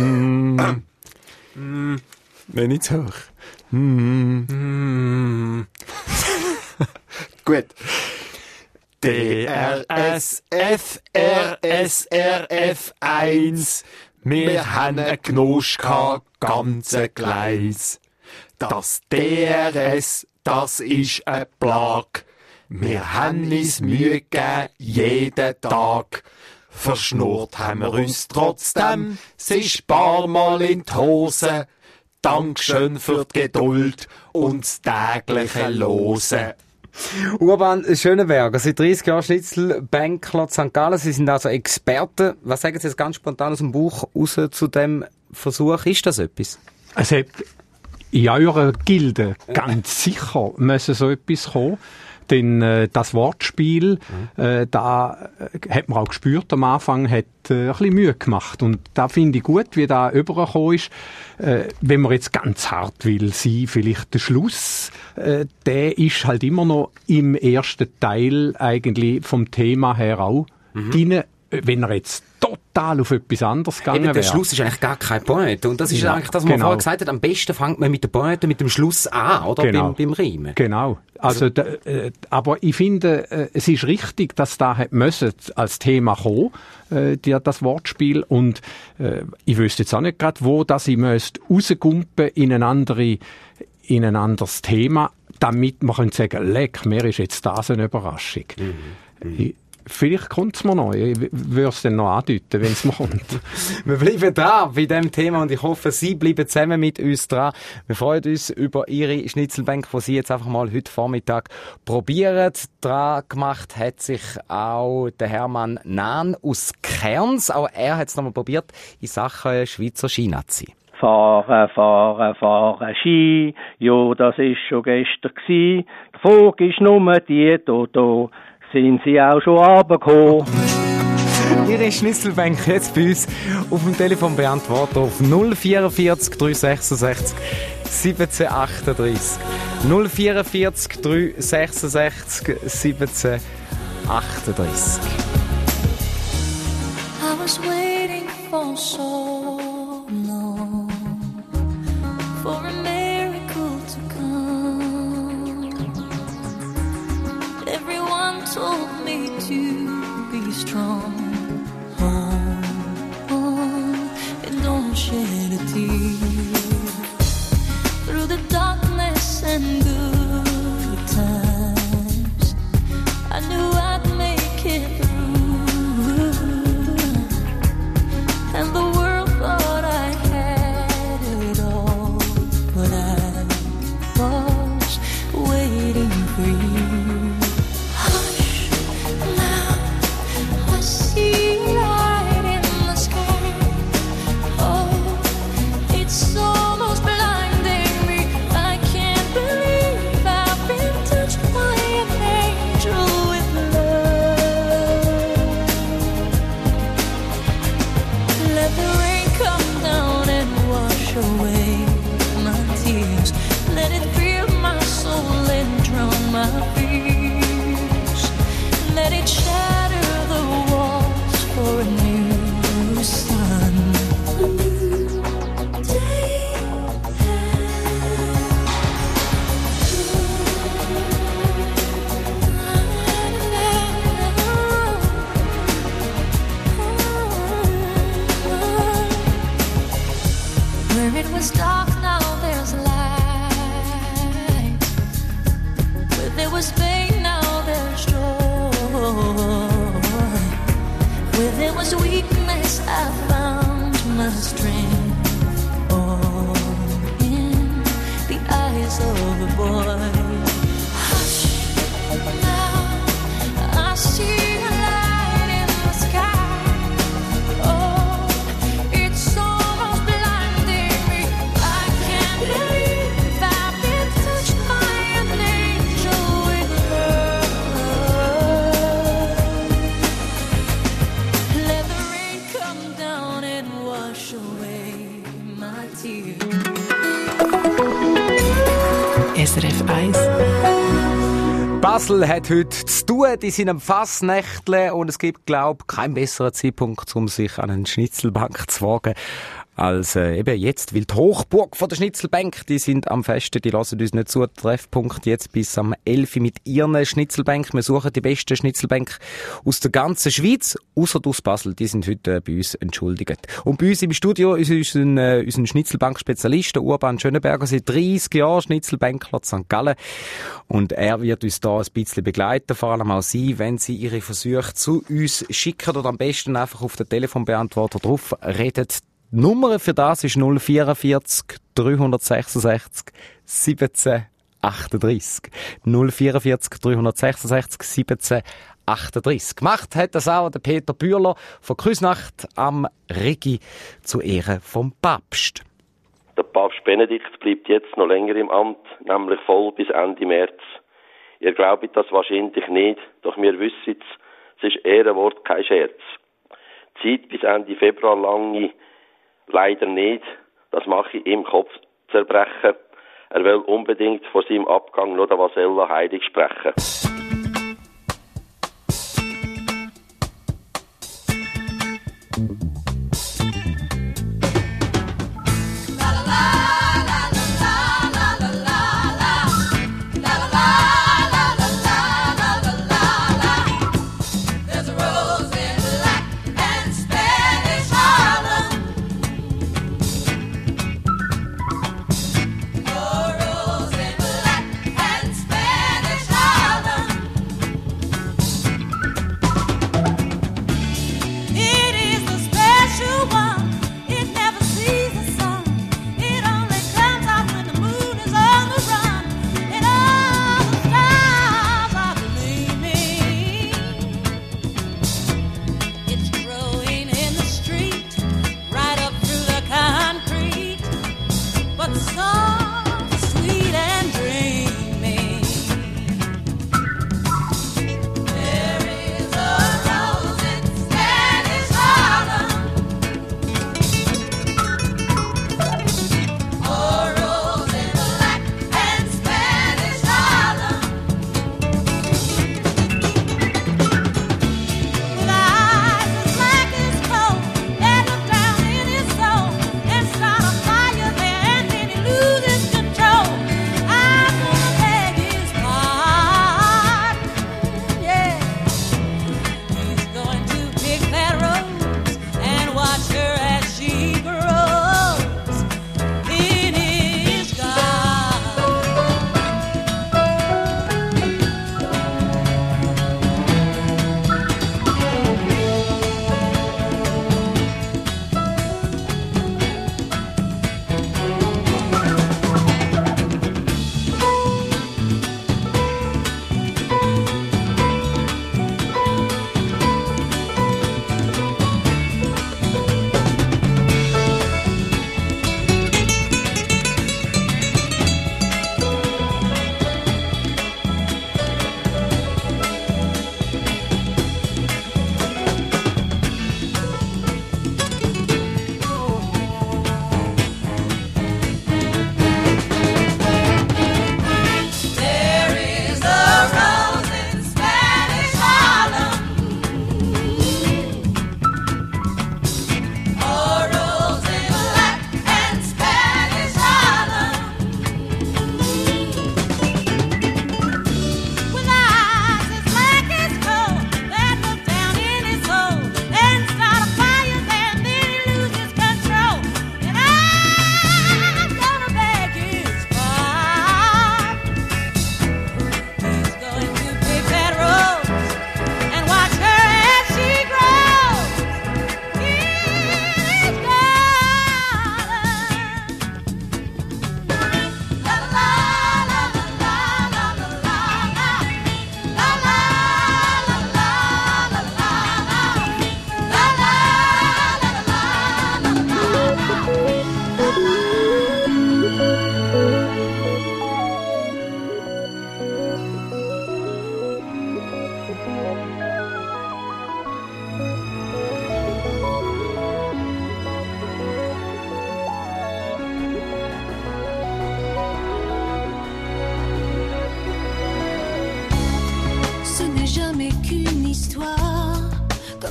Nein, nicht zu hoch. Gut. DRSFRSRF1. Wir haben einen Gnusch gehabt, ganze Gleis. Das DRS, das ist eine Plage. Wir haben uns Mühe gegeben, jeden Tag. Verschnurrt haben wir uns trotzdem, sich ein paar Mal in die Hose. Dankeschön für die Geduld und das tägliche Losen. Urban Schönenberger, seit 30 Jahren Schnitzelbänkler St. Gallen. Sie sind also Experten. Was sagen Sie jetzt ganz spontan aus dem Buch raus zu dem Versuch? Ist das etwas? Also in eurer Gilde ganz sicher müssen so etwas kommen. Denn das Wortspiel, da hat man auch gespürt, am Anfang hat ein bisschen Mühe gemacht. Und da finde ich gut, wie da übergekommen ist. Wenn man jetzt ganz hart will sein, vielleicht der Schluss, der ist halt immer noch im ersten Teil eigentlich vom Thema her auch drin. Wenn er jetzt total auf etwas anderes gegangen wäre. Der Schluss ist eigentlich gar kein Pointe. Und das ist eigentlich das, was man vorher gesagt hat. Am besten fängt man mit der Pointe, mit dem Schluss an, oder? Beim Reimen. Genau. Also, aber ich finde, es ist richtig, dass da als Thema kommen, das Wortspiel. Und ich wüsste jetzt auch nicht gerade, wo das ich müsste rausgumpen in ein anderes Thema, damit man könnte sagen, leck, mir ist jetzt das eine Überraschung. Vielleicht kommt es mir noch. Ich würde es dann noch andeuten, wenn es mir kommt. Wir bleiben dran bei diesem Thema und ich hoffe, Sie bleiben zusammen mit uns dran. Wir freuen uns über Ihre Schnitzelbank, die Sie jetzt einfach mal heute Vormittag probieren. Dran gemacht hat sich auch der Hermann Nahn aus Kerns. Auch er hat es nochmal probiert in Sachen Schweizer Skinazi. Fahren, Ski, jo, das ist schon gestern gsi. Der Vogel ist nur die, da, sind sie auch schon runtergekommen. Ihre Schnitzelbank jetzt bei uns auf dem Telefon beantwortet auf 044 366 1738. 044 366 1738. I was waiting for so long for a miracle to come. Everyone told me to be strong. And don't shed a tear. Through the darkness and good times, I knew I'd make it through. And the world thought I had it all, but I was waiting for you. Hush, now I see light in the sky. Oh, it's almost blinding me. I can't believe I've been touched by an angel with love. Let the rain come down and wash away my tears. Let it fill my soul and drown my fears. Let it shatter the walls for a new sun. A new day. Where it was dark, now there's light. Where there was pain, now there's joy. Where there was weakness, I found my strength. All in the eyes of a boy. Hush, now I see a light in the sky. Oh, it's almost blinding me. I can't believe I've been touched by an angel with love. Let the rain come down and wash away my tears. SRF 1. Basel hat heute zu tun, die sind am Fassnächtle und es gibt, glaube ich, keinen besseren Zeitpunkt, um sich an eine Schnitzelbank zu wagen, als eben jetzt, weil die Hochburg von der Schnitzelbank, die sind am Festen, die lassen uns nicht zu. Treffpunkt jetzt bis am 11 mit ihren Schnitzelbank. Wir suchen die besten Schnitzelbank aus der ganzen Schweiz, ausser aus Basel, die sind heute bei uns entschuldigt. Und bei uns im Studio ist unser Schnitzelbank-Spezialist, der Urban Schönenberger, seit 30 Jahren Schnitzelbänkler in St. Gallen. Und er wird uns da ein bisschen begleiten, vor allem auch Sie, wenn Sie Ihre Versuche zu uns schicken oder am besten einfach auf den Telefonbeantworter drauf redet. Die Nummer für das ist 044 366 17 38. 044 366 17 38. Gemacht hat das auch der Peter Bühler von Küsnacht am Rigi zu Ehren vom Papst. Der Papst Benedikt bleibt jetzt noch länger im Amt, nämlich voll bis Ende März. Ihr glaubt das wahrscheinlich nicht, doch wir wissen es ist Ehrenwort, kein Scherz. Die Zeit bis Ende Februar lange leider nicht, das mache ich ihm Kopf zerbrechen. Er will unbedingt vor seinem Abgang noch der Vasella heilig sprechen. Harlem.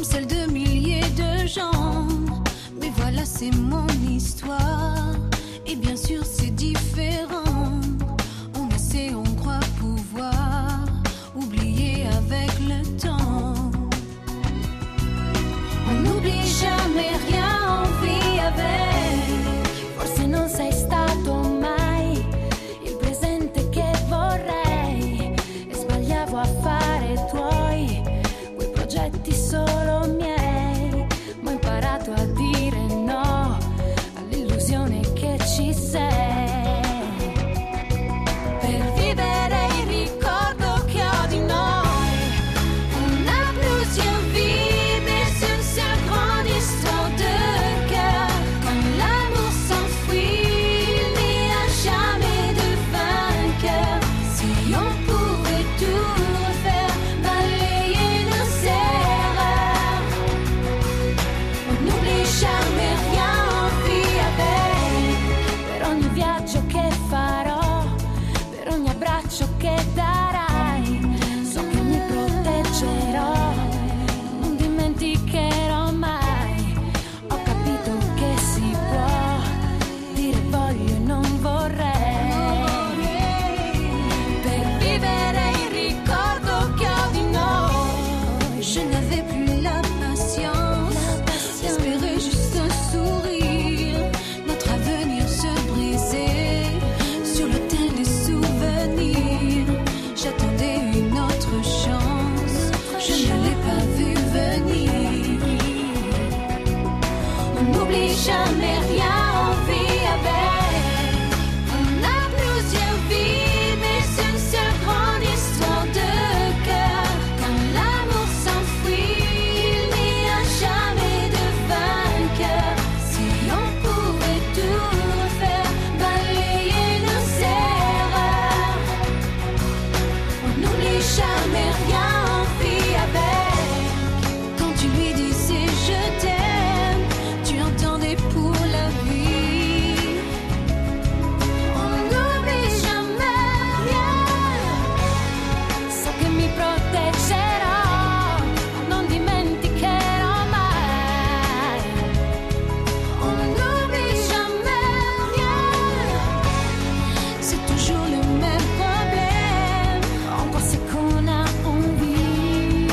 comme celle de milliers de gens. Mais voilà, c'est mon histoire. Et bien sûr, c'est différent. On essaie, on croit pouvoir oublier avec le temps. On n'oublie jamais rien, on vit avec. Forse non sei stato mai il presente che vorrei. E sbagliavo a fare tuoi, quei progetti solo miei. Ma ho imparato a dire no all'illusione che ci sei. Per vivere il ricordo che ho di noi, on a plusieurs vies, mais une seule grande histoire de cœur. Quand l'amour s'enfuit, il n'y a jamais de vainqueur. Si on pouvait tout refaire, balayer nos erreurs. On n'oublie jamais rien, on vit avec. Per ogni viaggio che farò, per ogni abbraccio che darai, so che mi proteggerò, non dimenticherò mai. Ho capito che si può dire voglio e non vorrei. Per vivere il ricordo che ho di noi, je n'avais plus la patience d'espérer juste un sourire. Notre avenir se brisait sur l'autel des souvenirs. J'attendais une autre chance, je ne l'ai pas vu venir. On n'oublie jamais rien, on vit avec. On a plusieurs vies, mais une seule grande histoire de cœur. Quand l'amour s'enfuit, il n'y a jamais de vainqueur. Si on pouvait tout refaire, balayer nos erreurs. On n'oublie jamais rien, on vit avec. Quand tu lui disais je t'aime, tu entendais pour la vie. On n'oublie jamais rien, so che mi proteggerò, non dimenticherò mai. On n'oublie jamais rien, c'est toujours le même problème. Encore c'est qu'on a envie.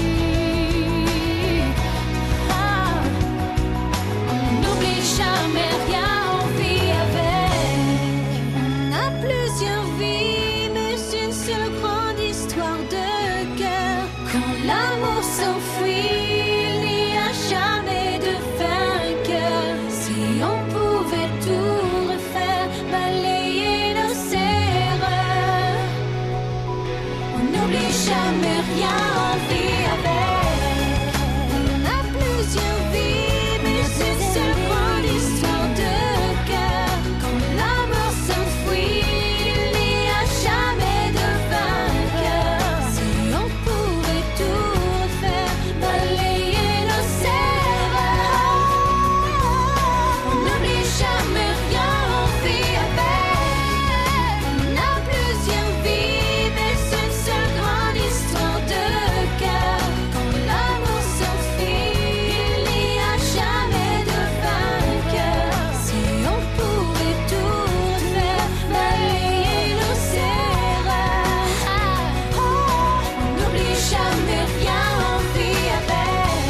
Ah. On n'oublie jamais rien, on vit avec. On a plusieurs vies, mais une seule grande histoire de cœur. Quand l'amour s'enfuit, il n'y a jamais de vainqueur. Si on pouvait tout refaire, balayer nos erreurs. On n'oublie jamais rien, on vit avec. On a plusieurs vies, mais une seule grande histoire de cœur. Quand l'amour s'enfuit, il n'y a jamais de vainqueur. Si on pouvait tout refaire, balayer nos erreurs. On n'oublie jamais rien, on vit avec. On a plusieurs vies, mais une seule grande histoire de cœur. Quand l'amour s'enfuit, il n'y a jamais de vainqueur. Si on pouvait tout refaire, balayer nos erreurs. On n'oublie jamais rien, on vit avec.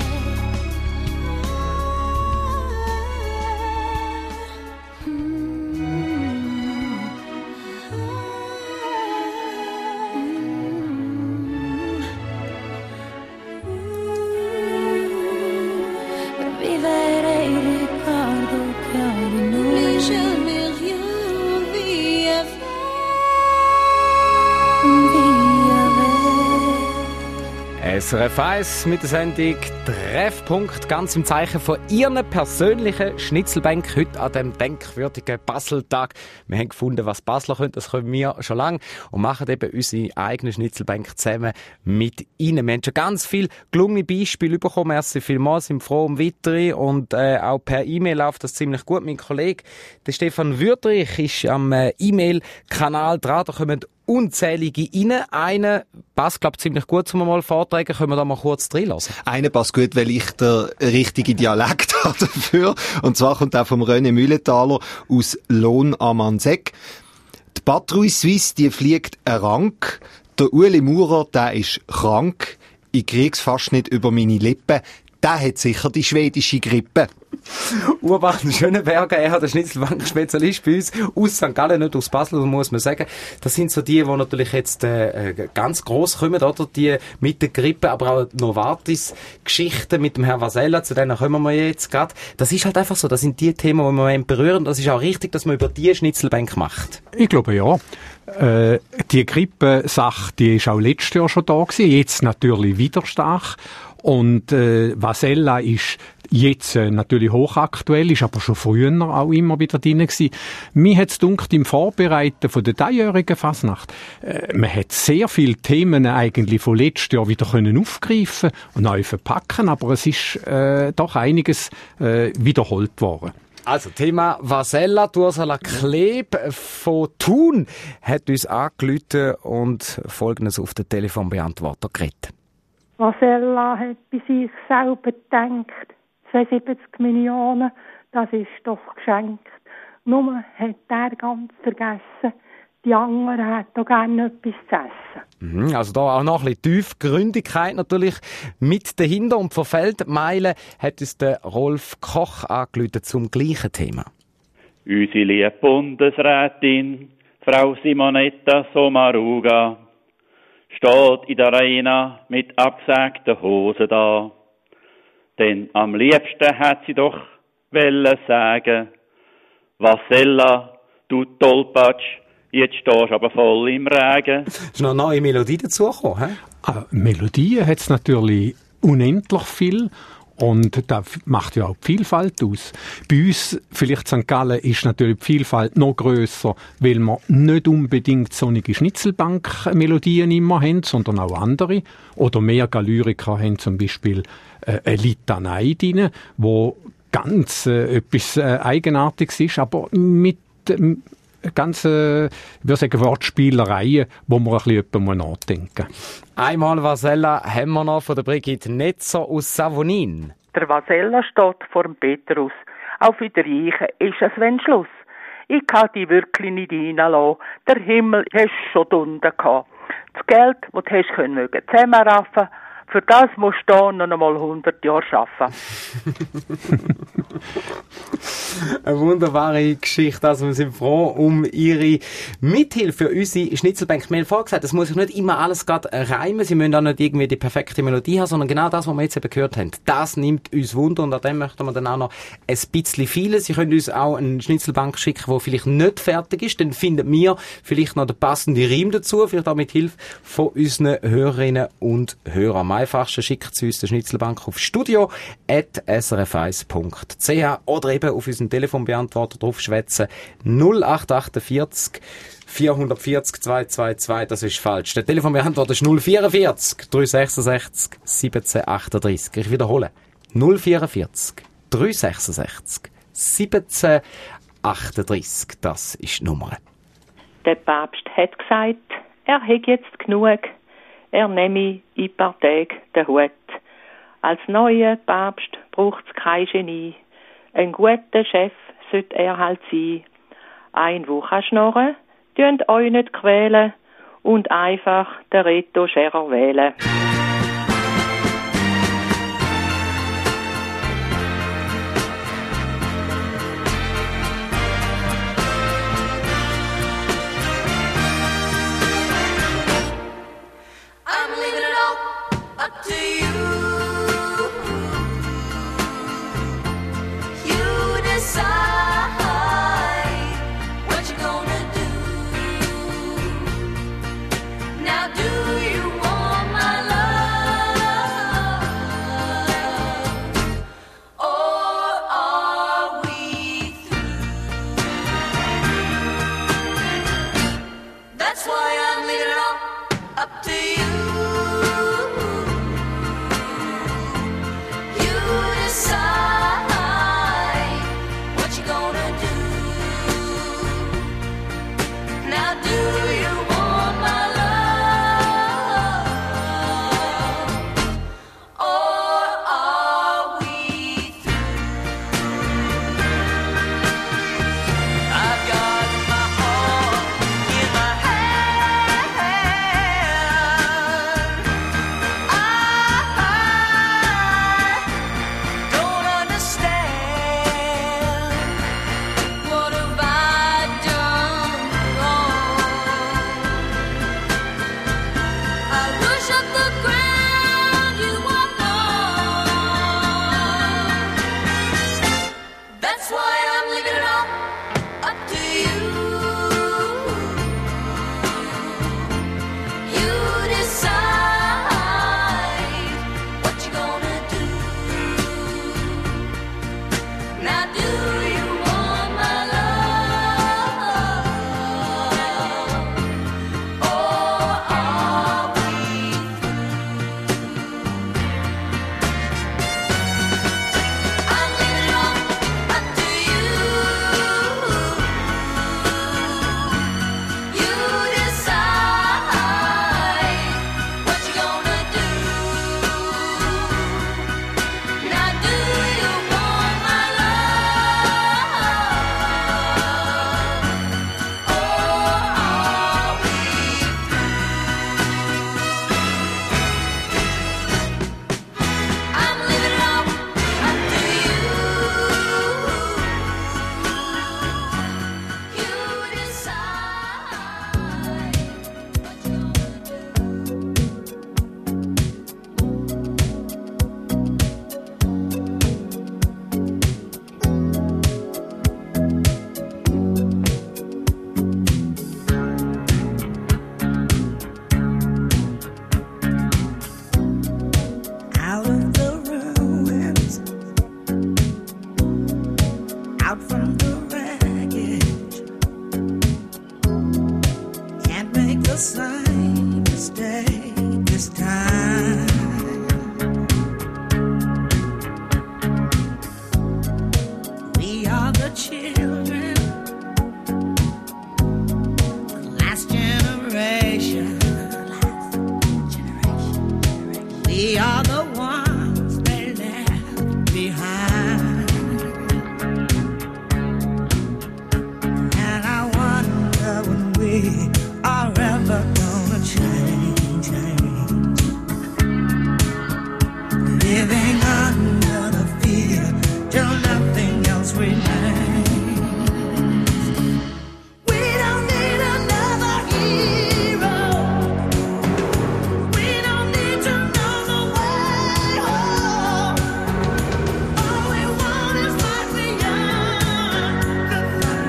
Per vivere il ricordo che ho di noi. N'oublie jamais rien, on vit avec. On vit avec. SRF 1 mit der Sendung Treffpunkt, ganz im Zeichen von Ihren persönlichen Schnitzelbank heute an dem denkwürdigen Baseltag. Wir haben gefunden, was Basler können, das können wir schon lange und machen eben unsere eigene Schnitzelbank zusammen mit Ihnen. Wir haben schon ganz viele gelungene Beispiele bekommen. Merci vielmals, sind froh um weitere und auch per E-Mail läuft das ziemlich gut. Mein Kollege, der Stefan Würdrich, ist am E-Mail-Kanal dran. Da kommen unzählige rein. Einen passt, glaube ich, ziemlich gut, um mal vortragen. Können wir da mal kurz reinlassen? Einer passt gut, weil ich der richtige Dialekt habe dafür. Und zwar kommt auch vom René Mühlenthaler aus Lohn am Anseck. Die Patrouille Suisse, die fliegt ein Rank. Der Ueli Maurer, der ist krank. Ich krieg's fast nicht über meine Lippen. Der hat sicher die schwedische Grippe. Urbach Schönenberger, er hat einen Schnitzelbank-Spezialist bei uns, aus St. Gallen, nicht aus Basel, muss man sagen. Das sind so die natürlich jetzt ganz gross kommen, oder? Die mit der Grippe, aber auch Novartis-Geschichten mit dem Herrn Vasella, zu denen kommen wir jetzt gerade. Das ist halt einfach so, das sind die Themen, die wir berühren. Das ist auch richtig, dass man über die Schnitzelbank macht. Ich glaube, ja. Die Grippensache, die ist auch letztes Jahr schon da gewesen, jetzt natürlich wieder stark. Und Vasella ist jetzt natürlich hochaktuell, ist aber schon früher auch immer wieder drin gewesen. Mir hat es gedacht, im Vorbereiten von der diesjährigen Fasnacht, man hat sehr viele Themen eigentlich von letztes Jahr wieder können aufgreifen und neu verpacken, aber es ist doch einiges wiederholt worden. Also, Thema Vasella, Ursula Kleb von Thun hat uns angerufen und Folgendes auf den Telefonbeantworter geredet. Vasella hat bei sich selber gedacht, 72 Millionen, das ist doch geschenkt. Nur hat er ganz vergessen, die anderen hätten auch gerne etwas zu essen. Also da auch noch ein bisschen Tiefgründigkeit natürlich mit dahinter. Und vor Feldmeilen hat uns der Rolf Koch angerufen zum gleichen Thema. Unsere liebe Bundesrätin, Frau Simonetta Sommaruga, steht in der Arena mit abgesägten Hosen da. Denn am liebsten hat sie doch wollen sagen, Vasella, du Tollpatsch, jetzt stehst du aber voll im Regen. Ist noch eine neue Melodie dazugekommen, hä? Melodien hat es natürlich unendlich viel. Und das macht ja auch die Vielfalt aus. Bei uns, vielleicht St. Gallen, ist natürlich die Vielfalt noch grösser, weil wir nicht unbedingt sonnige Schnitzelbank-Melodien immer haben, sondern auch andere. Oder mehr Lyriker haben zum Beispiel eine Litanei drin, wo ganz etwas Eigenartiges ist, aber mit ganz, ich würde sagen, Wortspielereien, wo man ein bisschen nachdenken muss. Einmal Vasella haben wir noch von der Brigitte Netzer aus Savonin. Der Vasella steht vor dem Petrus. Auf in der Eiche ist es wenn Schluss. Ich kann dich wirklich nicht reinlassen. Der Himmel hast schon unten gehabt. Das Geld, das du hast können zusammenraffen, für das musst du noch einmal 100 Jahre arbeiten. Eine wunderbare Geschichte. Also wir sind froh um Ihre Mithilfe für unsere Schnitzelbank. Wir haben vorhin gesagt, es muss sich nicht immer alles gerade reimen. Sie müssen auch nicht irgendwie die perfekte Melodie haben, sondern genau das, was wir jetzt eben gehört haben. Das nimmt uns Wunder und an dem möchten wir dann auch noch ein bisschen viel. Sie können uns auch eine Schnitzelbank schicken, die vielleicht nicht fertig ist. Dann finden wir vielleicht noch den passenden Reim dazu, vielleicht auch mit Hilfe von unseren Hörerinnen und Hörern. Am einfachsten schickt sie uns die Schnitzelbank auf studio@srf1.ch oder eben auf unseren Telefonbeantworter draufschwätzen 0848 440 222, das ist falsch. Der Telefonbeantworter ist 044 366 1738. Ich wiederhole. 044 366 1738, das ist die Nummer. Der Papst hat gesagt, er hat jetzt genug. Er nehme in ein paar Tage den Hut. Als neuer Papst braucht es kein Genie. Ein guter Chef sollte er halt sein. Ein, der kann schnurren, tönt euch nicht quälen und einfach den Reto Scherer wählen. out from the wreckage. Can't make the same mistake this time. We are the children, the last generation. We are the ones they left behind. And I wonder when we are ever gonna change. Living under the fear till nothing else remains. We don't need another hero. We don't need to know the way home. All we want is life beyond the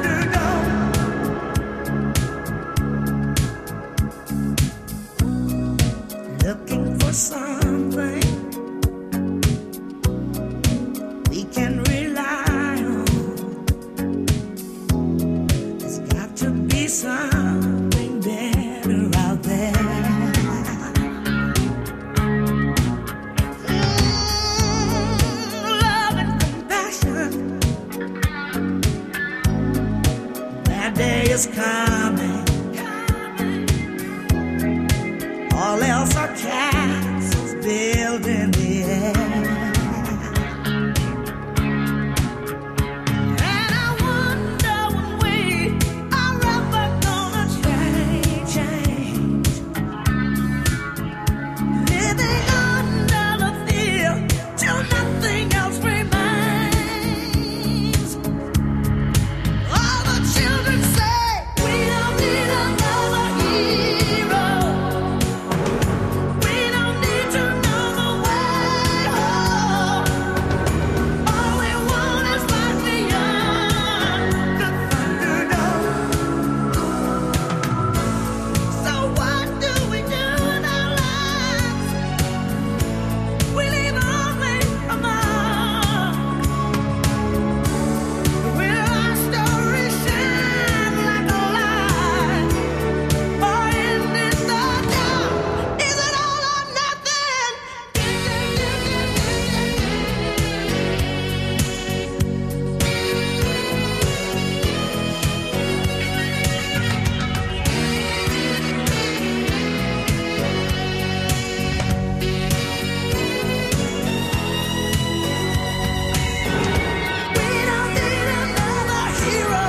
Thunderdome. Looking for something we can rely on. There's got to be something better out there. Love and compassion. That day is coming. All else are castles built in the air. And I wonder when we are ever gonna change. Living under the fear till nothing else remains. All the children say we don't need another hero. We don't need to know the way home. All we want is life beyond the Thunderdome. So what do we do in our lives? We leave only a mark. Will our story shine like a light? Or in this dark dark, is it all or nothing? We don't need another hero.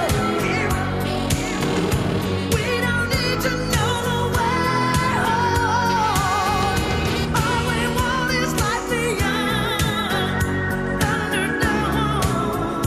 We don't need to know the way home. All we want is life beyond Thunderdome.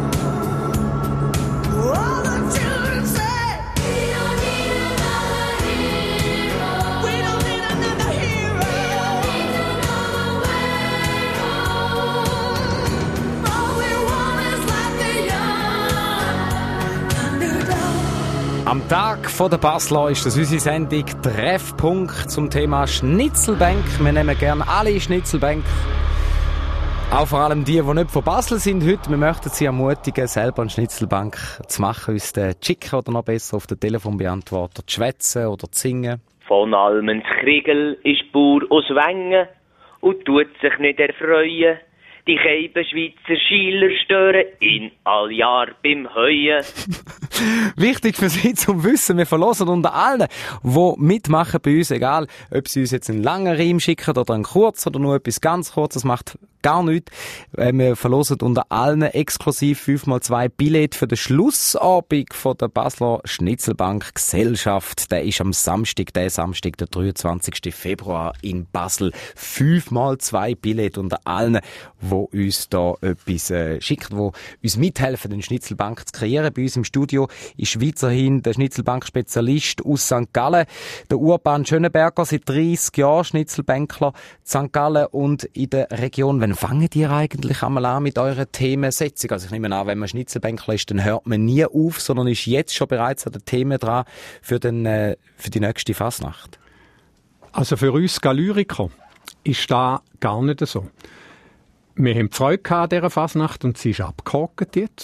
All the children say we don't need another hero. We don't need another hero. We don't need to know the way home. All we want is life beyond Thunderdome. Am Tag von der Basler ist das unsere Sendung Treffpunkt zum Thema Schnitzelbank. Wir nehmen gerne alle Schnitzelbank. Auch vor allem die nicht von Basel sind heute. Wir möchten Sie ermutigen, selber eine Schnitzelbank zu machen, uns den schicken oder noch besser auf den Telefonbeantworter zu schwätzen oder zu singen. Von Almens Kriegel ist Bauer aus Wengen und tut sich nicht erfreuen. Die Keiben Schweizer Schieler stören ihn all Jahr beim Heuen. Wichtig für Sie zum Wissen, wir verlosen unter allen, die mitmachen bei uns, egal ob Sie uns jetzt einen langen Reim schicken oder einen kurz oder nur etwas ganz kurzes, macht gar nichts. Wir verlosen unter allen exklusiv 5x2 Billett für den Schlussabend von der Basler Schnitzelbank Gesellschaft. Der ist am Samstag, der 23. Februar in Basel. 5x2 Billett unter allen, die uns da etwas schicken, die uns mithelfen, den Schnitzelbank zu kreieren. Bei uns im Studio ist weiterhin der Schnitzelbank-Spezialist aus St. Gallen, der Urban Schönenberger, seit 30 Jahren Schnitzelbänkler in St. Gallen und in der Region. Wann fangt ihr eigentlich einmal an mit eurer Themensetzung? Also ich nehme an, wenn man Schnitzelbänkler ist, dann hört man nie auf, sondern ist jetzt schon bereits an den Themen dran für die nächste Fasnacht. Also für uns Galyriker ist das gar nicht so. Wir haben die Freude an dieser Fasnacht und sie ist abgehakt jetzt.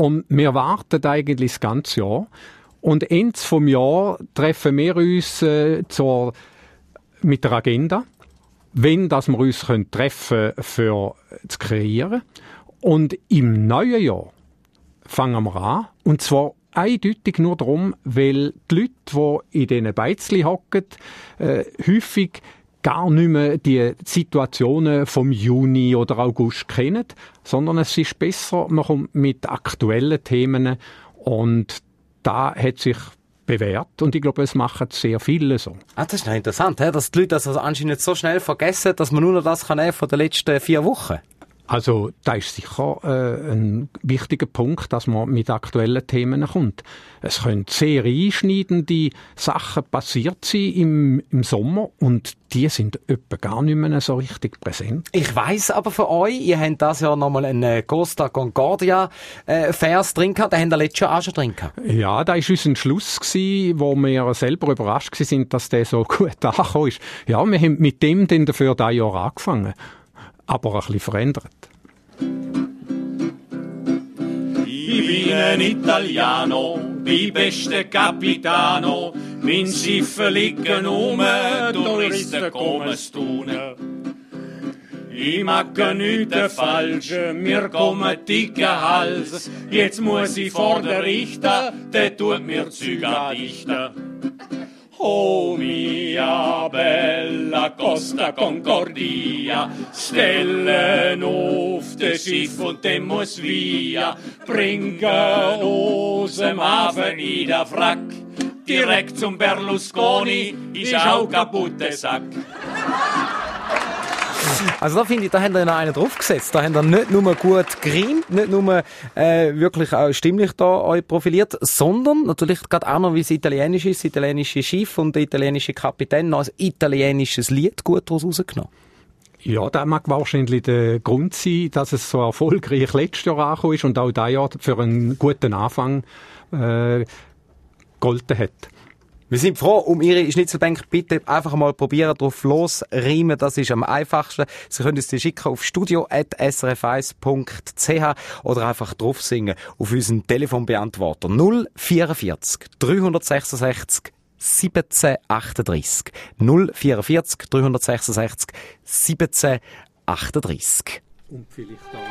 Und wir warten eigentlich das ganze Jahr. Und Ende vom Jahr treffen wir uns mit der Agenda, wenn dass wir uns treffen können, für zu kreieren. Und im neuen Jahr fangen wir an. Und zwar eindeutig nur darum, weil die Leute, die in diesen Beizli hocken, häufig gar nicht mehr die Situationen vom Juni oder August kennen, sondern es ist besser, man kommt mit aktuellen Themen, und da hat sich bewährt, und ich glaube, es machen sehr viele so. Das ist noch interessant, dass die Leute das anscheinend so schnell vergessen, dass man nur noch das kann von den letzten 4 Wochen. Also, da ist sicher ein wichtiger Punkt, dass man mit aktuellen Themen kommt. Es können sehr einschneidende Sachen passiert sein im Sommer, und die sind etwa gar nicht mehr so richtig präsent. Ich weiss aber von euch, ihr habt das Jahr nochmal einen Costa Concordia Vers drin gehabt, den habt ihr letztes Jahr auch schon drin gehabt. Ja, da war unser Schluss gewesen, wo wir selber überrascht waren, dass der so gut angekommen ist. Ja, wir haben mit dem dann dafür dieses Jahr angefangen. Aber ein bisschen verändert. Ich bin ein Italiano, bin beste Capitano, mein Schiff liegen Touristen kommen stune. Ich mag nichts falsch, mir kommen dicke Hals, jetzt muss ich vor der Richter, der tut mir Züge dichten. Oh mia bella Costa Concordia, stellen auf das Schiff und dem muss via, bringen aus dem Hafen in der Frack, direkt zum Berlusconi, ist auch kaputte Sack. Also da finde ich, da haben wir noch einen draufgesetzt. Da haben wir nicht nur gut gerimt, nicht nur wirklich auch stimmlich da euch profiliert, sondern natürlich gerade auch noch, wie es italienisch ist, das italienische Schiff und der italienische Kapitän, noch ein italienisches Lied gut daraus rausgenommen. Ja, das mag wahrscheinlich der Grund sein, dass es so erfolgreich letztes Jahr angekommen ist und auch dieses Jahr für einen guten Anfang gegolten hat. Wir sind froh um Ihre Schnitzelbank. Bitte einfach mal probieren, drauf losreimen. Das ist am einfachsten. Sie können es dir schicken auf studio@srf1.ch oder einfach drauf singen auf unseren Telefonbeantworter 044 366 1738. 044 366 1738. Und vielleicht auch.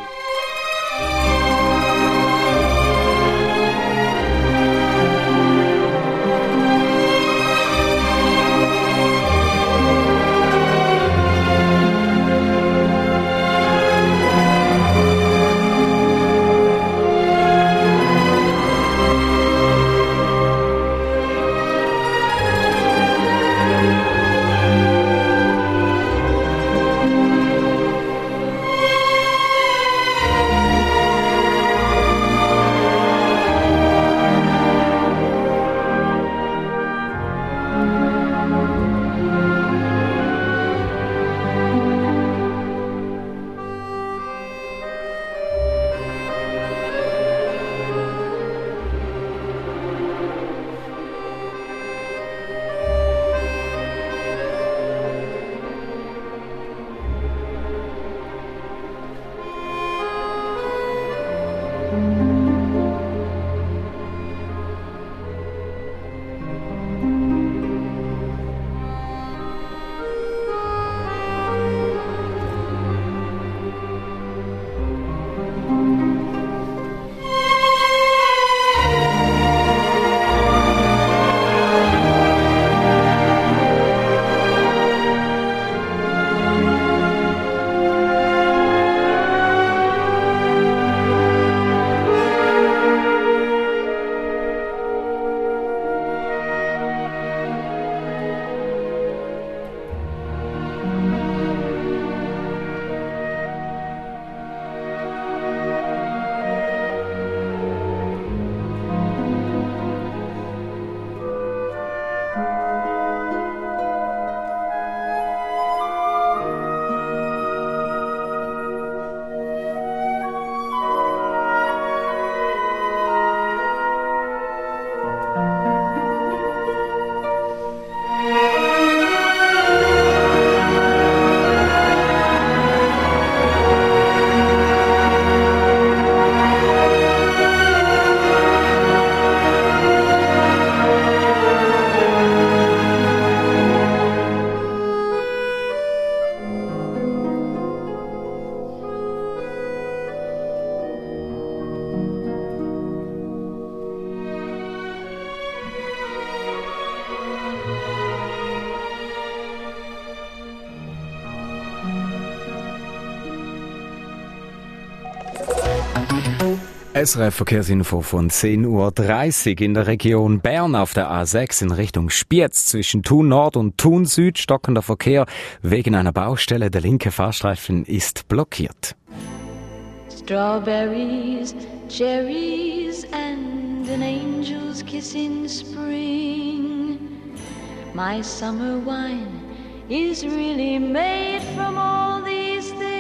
SRF Verkehrsinfo von 10:30 Uhr in der Region Bern auf der A6 in Richtung Spiez zwischen Thun Nord und Thun Süd stockender Verkehr wegen einer Baustelle. Der linke Fahrstreifen ist blockiert. Strawberries, cherries, and an angel's kiss in spring. My summer wine is really made from all these things.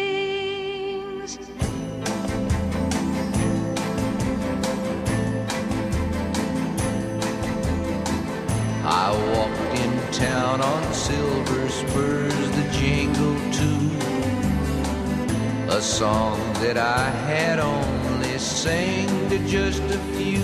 I walked in town on silver spurs, the jingle too, a song that I had only sang to just a few.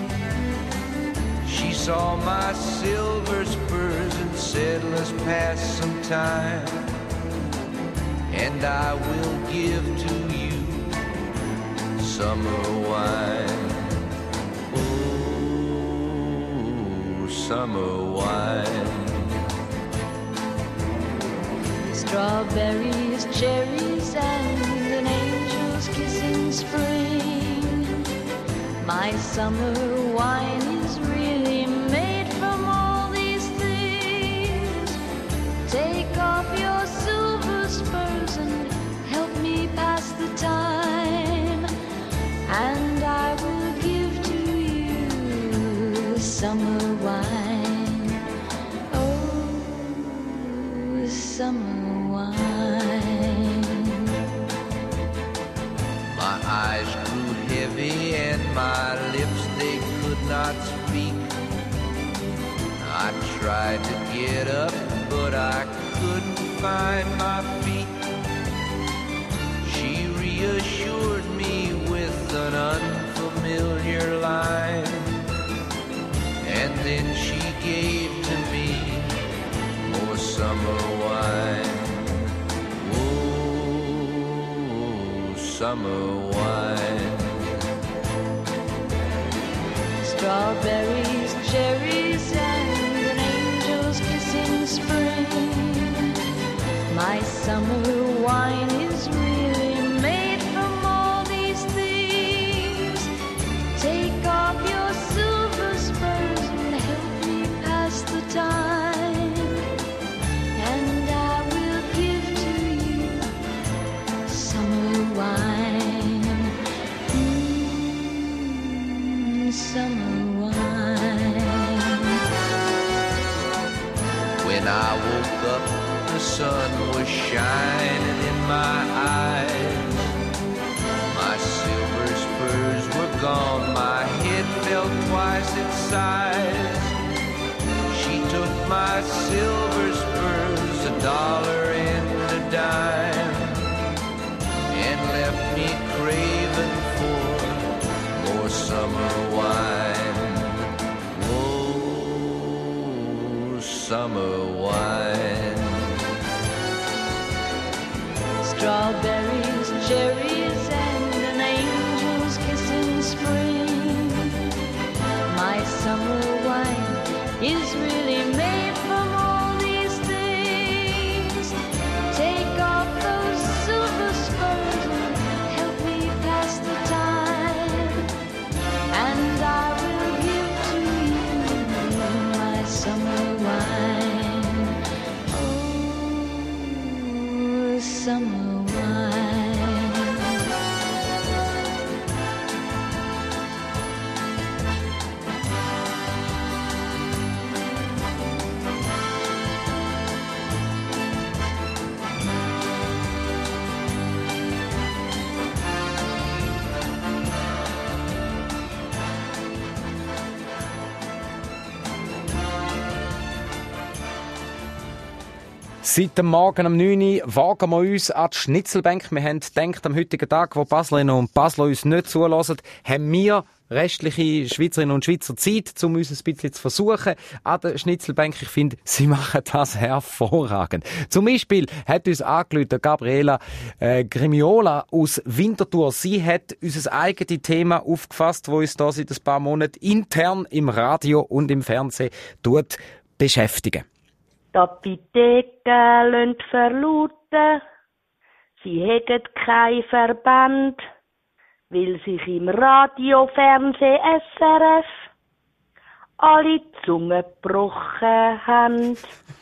She saw my silver spurs and said, let's pass some time, and I will give to you summer wine. Summer wine. Strawberries, cherries, and an angel's kiss in spring. My summer wine is really made from all these things. Take off your silver spurs and help me pass the time, and I will give to you summer wine. Summer wine. My eyes grew heavy and my lips, they could not speak. I tried to get up, but I couldn't find my feet. She reassured me with an unfamiliar line, and then she gave to me more summer wine. Oh, summer wine. Strawberries, cherries, and an angel's kiss in spring. My summer wine is really made from all these things. Take off your silver spurs and help me pass the time, and I will give to you summer wine. Summer wine. When I woke up, the sun was shining in my eyes. My silver spurs were gone, my head felt twice its size. She took my silver spurs, $1 and a dime, and left me craving for more summer wine. Oh, summer wine. Strawberries, cherries, and an angel's kiss in spring. My summer wine is really made from all these things. Take off those silver spurs and help me pass the time, and I will give to you my summer wine. Oh, summer wine. Seit dem Morgen um 9 Uhr wagen wir uns an die Schnitzelbank. Wir haben gedacht, am heutigen Tag, wo Baslerinnen und Basler uns nicht zulassen, haben wir restliche Schweizerinnen und Schweizer Zeit, um uns ein bisschen zu versuchen an der Schnitzelbank. Ich finde, sie machen das hervorragend. Zum Beispiel hat uns angerufen Gabriela Grimiola aus Winterthur. Sie hat unser eigenes Thema aufgefasst, das uns da seit ein paar Monaten intern im Radio und im Fernsehen beschäftigen. Die Apotheken lassen verlauten, sie hätten keinen Verband. weil sich im Radio, Fernsehen, SRF alle die Zunge gebrochen haben.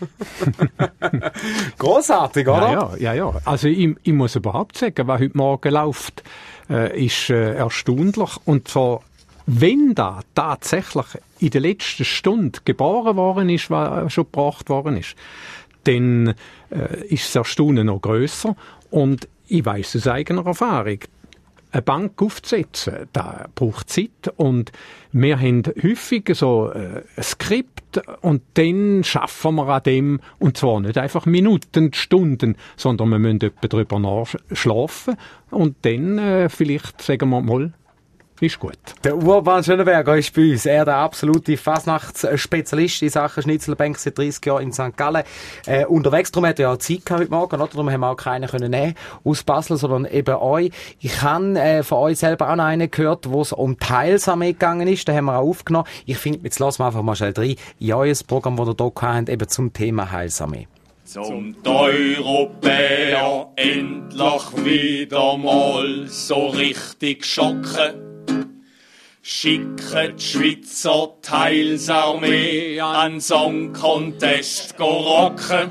Grossartig, oder? Ja. Also ich muss überhaupt sagen, was heute Morgen läuft, ist erstaunlich. Und zwar, wenn da tatsächlich in der letzten Stunde geboren worden ist, was schon gebracht worden ist, dann ist das Erstaunen noch grösser. Und ich weiss aus eigener Erfahrung, eine Bank aufzusetzen, da braucht Zeit und wir haben häufig so ein Skript und dann schaffen wir an dem, und zwar nicht einfach Minuten, Stunden, sondern wir müssen etwa darüber nachschlafen und dann vielleicht sagen wir mal, ist gut. Der Urban Schönenberger ist bei uns. Er der absolute Fasnachtsspezialist in Sachen Schnitzelbank seit 30 Jahren in St. Gallen. Unterwegs, darum hat er ja Zeit gehabt heute Morgen, oder? Darum haben wir auch keinen können nehmen aus Basel, sondern eben euch. Ich habe von euch selber auch noch einen gehört, wo es um die Heilsarmee gegangen ist. Den haben wir auch aufgenommen. Ich finde, jetzt lassen wir einfach mal schnell rein in euer Programm, das ihr hier habt, eben zum Thema Heilsarmee. Zum die Europäer endlich wieder mal so richtig schocken. Schicken die Schweizer die Heilsarmee an Song Contest go rocken.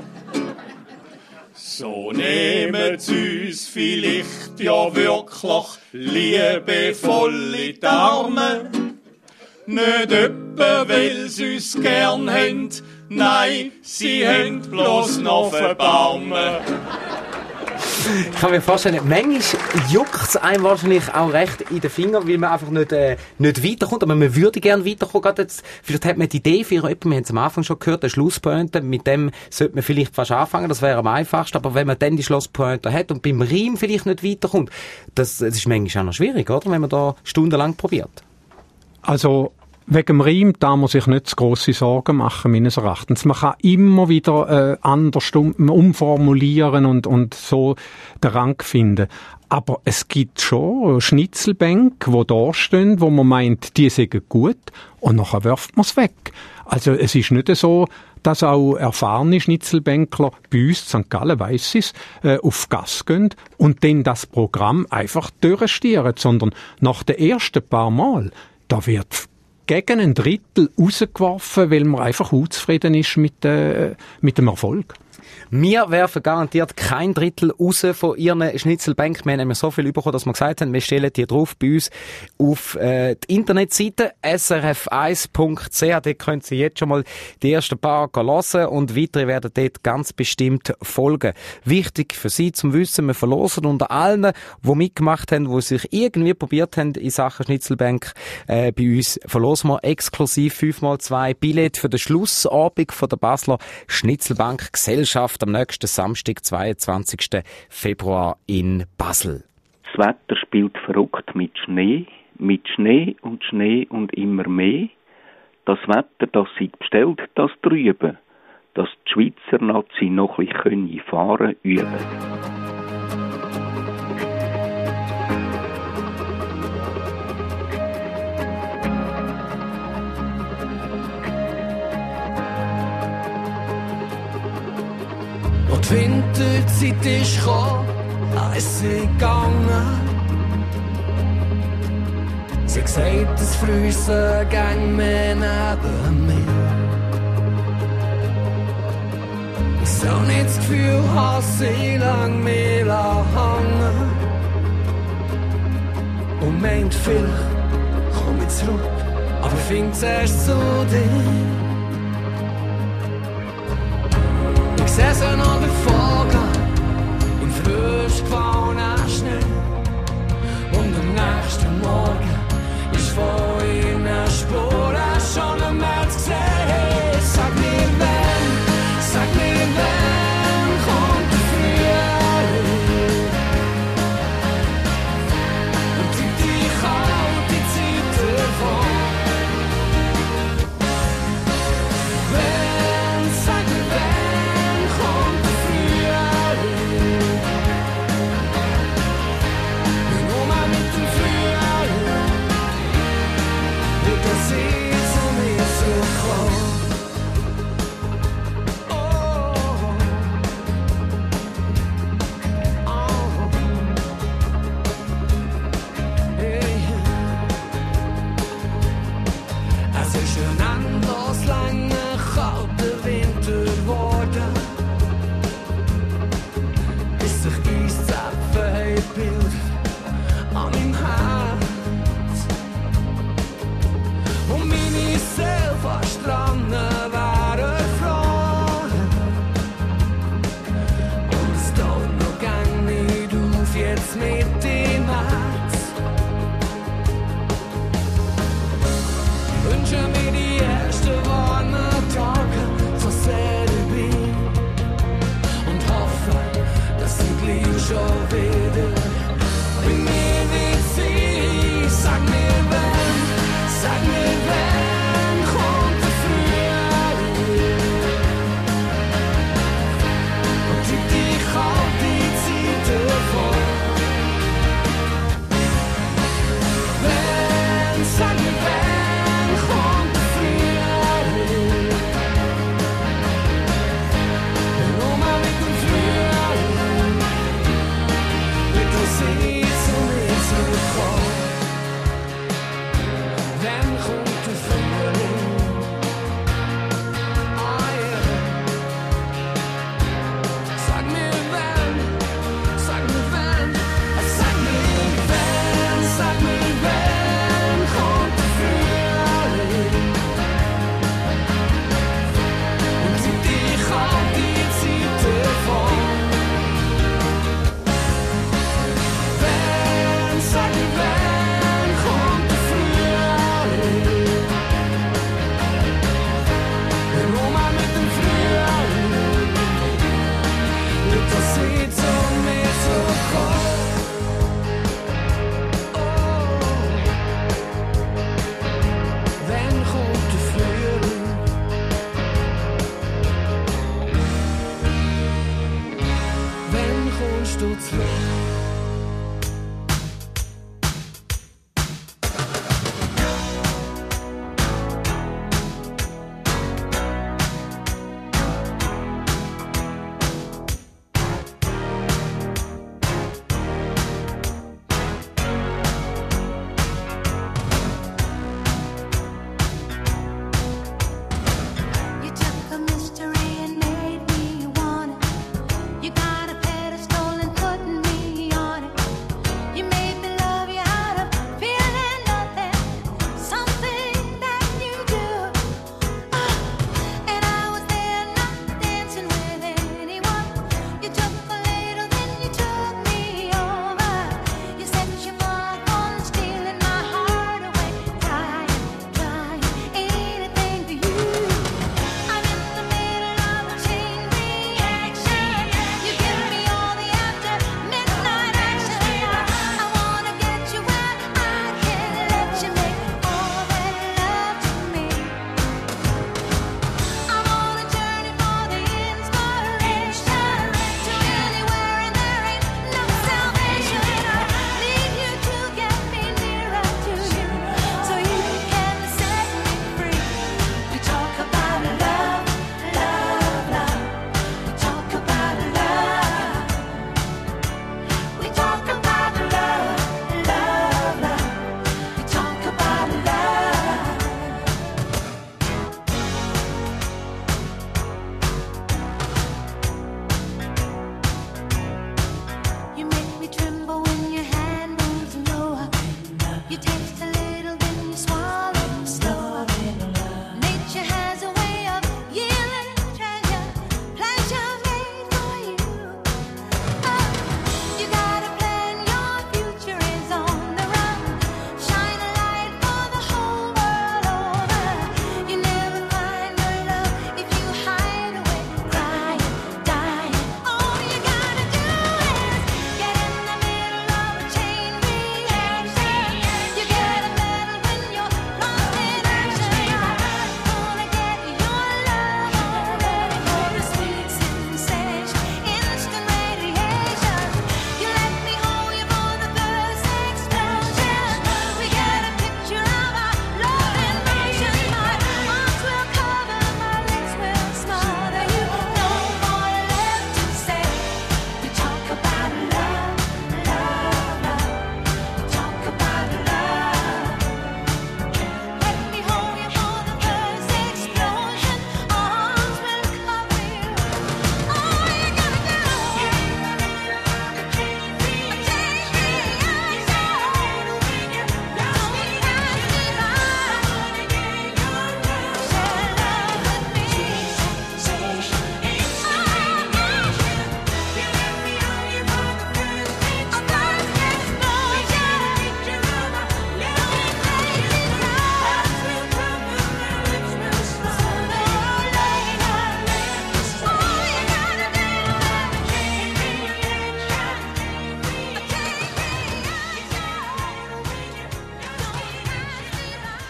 So nehmen sie uns vielleicht ja wirklich liebevoll in die Arme. Nicht etwa, weil sie uns gern haben, nein, sie haben bloß noch Verbarmen. Ich kann mir vorstellen, manchmal juckt es einem wahrscheinlich auch recht in den Fingern, weil man einfach nicht weiterkommt, aber man würde gerne weiterkommen. Gerade jetzt, vielleicht hat man die Idee für jemanden, wir haben es am Anfang schon gehört, eine Schlusspointe, mit dem sollte man vielleicht fast anfangen, das wäre am einfachsten, aber wenn man dann die Schlusspointe hat und beim Reim vielleicht nicht weiterkommt, das ist manchmal auch noch schwierig, oder? Wenn man da stundenlang probiert. Also, wegen dem Reim darf man sich nicht zu grosse Sorgen machen, meines Erachtens. Man kann immer wieder anders umformulieren und so den Rang finden. Aber es gibt schon Schnitzelbänke, die da stehen, wo man meint, die sind gut, und nachher wirft man es weg. Also es ist nicht so, dass auch erfahrene Schnitzelbänkler bei uns, St. Gallen weiss es, auf Gas gehen und dann das Programm einfach durchstieren, sondern nach den ersten paar Mal, da wird gegen ein Drittel rausgeworfen, weil man einfach unzufrieden ist mit dem Erfolg. Wir werfen garantiert kein Drittel raus von ihren Schnitzelbänken. Wir haben nämlich so viel bekommen, dass wir gesagt haben, wir stellen die drauf bei uns auf die Internetseite srf1.ch. Dort können Sie jetzt schon mal die ersten paar hören und weitere werden dort ganz bestimmt folgen. Wichtig für Sie zum Wissen, wir verlosen unter allen, die mitgemacht haben, die sich irgendwie probiert haben in Sachen Schnitzelbank. Bei uns verlosen wir exklusiv 5x2 Billette für den Schlussabend von der Basler Schnitzelbank Gesellschaft am nächsten Samstag, 22. Februar in Basel. Das Wetter spielt verrückt mit Schnee und immer mehr. Das Wetter, das sie bestellt, das drüben, dass die Schweizer Nazi noch ein bisschen fahren üben. Und die Winterzeit ist gekommen, ist sie gegangen. Sie hat gesagt, das Frühsen gang mehr neben mir. Ich soll nicht das Gefühl haben, sie lang mehr hängen. Und meint, vielleicht komm ich zurück, aber fing zuerst zu dir. Ich sehe sie noch davon im frisch gefallenen Schnee. Und am nächsten Morgen ist von ihren Spuren schon ein März gesehen. Sag mir wann kommt der Frühling und die kalte Zeit davon. Sag mir wann kommt der Frühling endlos lange, kalte Winter geworden. Bis sich Eiszapfen haben Bild an meinem Herz. Und meine Seele fast dran wäre erfroren. Und es tut noch gang nicht auf, jetzt mit dem Herz. Ich wünsche mir die erste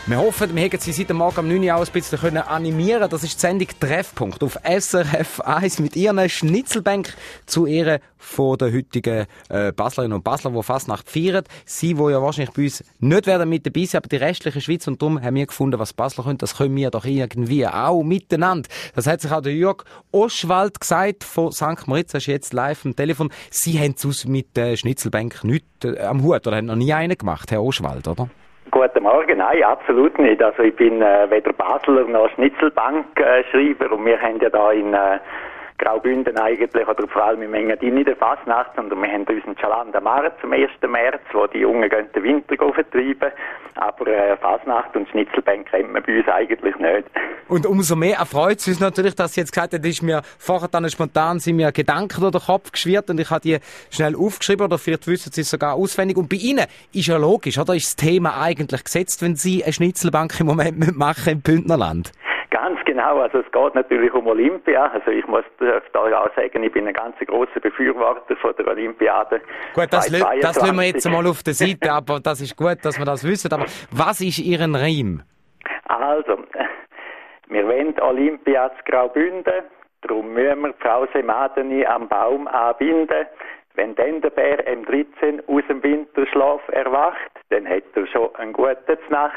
Wir hoffen, wir hätten Sie seit dem Morgen um 9 Uhr auch ein bisschen können animieren. Das ist die Sendung Treffpunkt auf SRF 1 mit Ihren Schnitzelbank zu Ehren von den heutigen Baslerinnen und Basler, die Fasnacht feiern. Sie, die ja wahrscheinlich bei uns nicht werden mit dabei sein, aber die restliche Schweiz. Und darum haben wir gefunden, was Basler können, das können wir doch irgendwie auch miteinander. Das hat sich auch der Jörg Oschwald gesagt von St. Moritz. Er ist jetzt live am Telefon. Sie haben es mit der Schnitzelbank nichts am Hut oder haben noch nie einen gemacht, Herr Oschwald, oder? Guten Morgen, nein, absolut nicht. Also ich bin weder Basler noch Schnitzelbankschreiber und wir haben ja da in Graubünden eigentlich, oder vor allem im Engadin in der Fasnacht, und wir haben unseren Chalanda Mare zum 1. März, wo die Jungen gehen den Winter vertreiben, aber Fasnacht und Schnitzelbank kennt man bei uns eigentlich nicht. Und umso mehr erfreut es uns natürlich, dass Sie jetzt gesagt haben, ist mir vorher dann spontan sind mir Gedanken durch den Kopf geschwirrt und ich habe die schnell aufgeschrieben, oder vielleicht wissen Sie es sogar auswendig. Und bei Ihnen ist ja logisch, oder? Ist das Thema eigentlich gesetzt, wenn Sie eine Schnitzelbank im Moment machen im Bündnerland? Ganz genau, also es geht natürlich um Olympia. Also ich muss da auch sagen, ich bin ein ganz grosser Befürworter von der Olympiade. Gut, das lassen wir jetzt mal auf der Seite, aber das ist gut, dass wir das wissen. Aber was ist Ihren Reim? Also, wir wollen Olympia zu Graubünden, darum müssen wir Frau Semadeni am Baum anbinden. Wenn dann der Bär M13 aus dem Winterschlaf erwacht, dann hat er schon eine gute Nacht.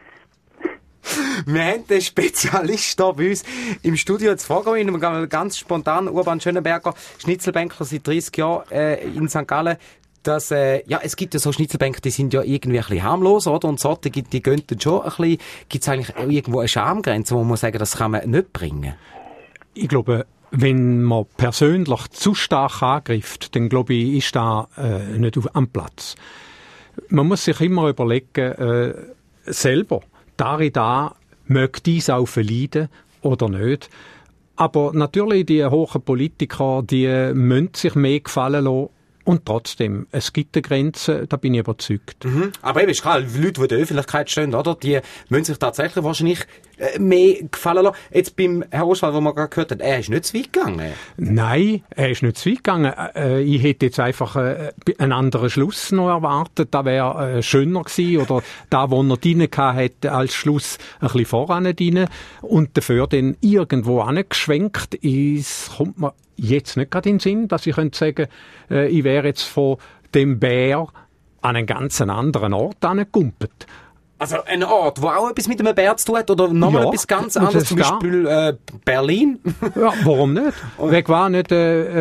Wir haben den Spezialist hier bei uns im Studio. Jetzt fragen wir ihn ganz spontan, Urban Schönenberger, Schnitzelbänkler seit 30 Jahren in St. Gallen. Dass, es gibt ja so Schnitzelbänke, die sind ja irgendwie ein bisschen harmlos, oder? Und solche, die gehen dann schon ein bisschen, gibt es eigentlich irgendwo eine Schamgrenze, wo man sagen, das kann man nicht bringen? Ich glaube, wenn man persönlich zu stark angreift, dann glaube ich, ist da nicht am Platz. Man muss sich immer überlegen, selber, da möchte dies auch verleiden oder nicht. Aber natürlich, die hohen Politiker, die müssen sich mehr gefallen lassen. Und trotzdem, es gibt eine Grenze, da bin ich überzeugt. Mhm. Aber eben ist klar, Leute, die in der Öffentlichkeit stehen, oder? Die müssen sich tatsächlich wahrscheinlich mehr gefallen lassen. Jetzt beim Herrn Oschwald, wo man gerade gehört hat, er ist nicht zu weit gegangen. Nein, er ist nicht zu weit gegangen. Ich hätte jetzt einfach einen anderen Schluss noch erwartet. Da wäre schöner gewesen. Oder da, wo er drin hatte, als Schluss ein bisschen voran drin. Und dafür dann irgendwo angeschwenkt. Es kommt mir jetzt nicht gerade in den Sinn, dass ich könnte sagen, ich wäre jetzt von dem Bär an einen ganz anderen Ort angekumpelt. Also ein Ort, wo auch etwas mit einem Bär zu tun hat, oder nochmal etwas ganz anderes, zum Beispiel Berlin? Ja, warum nicht? Weg war nicht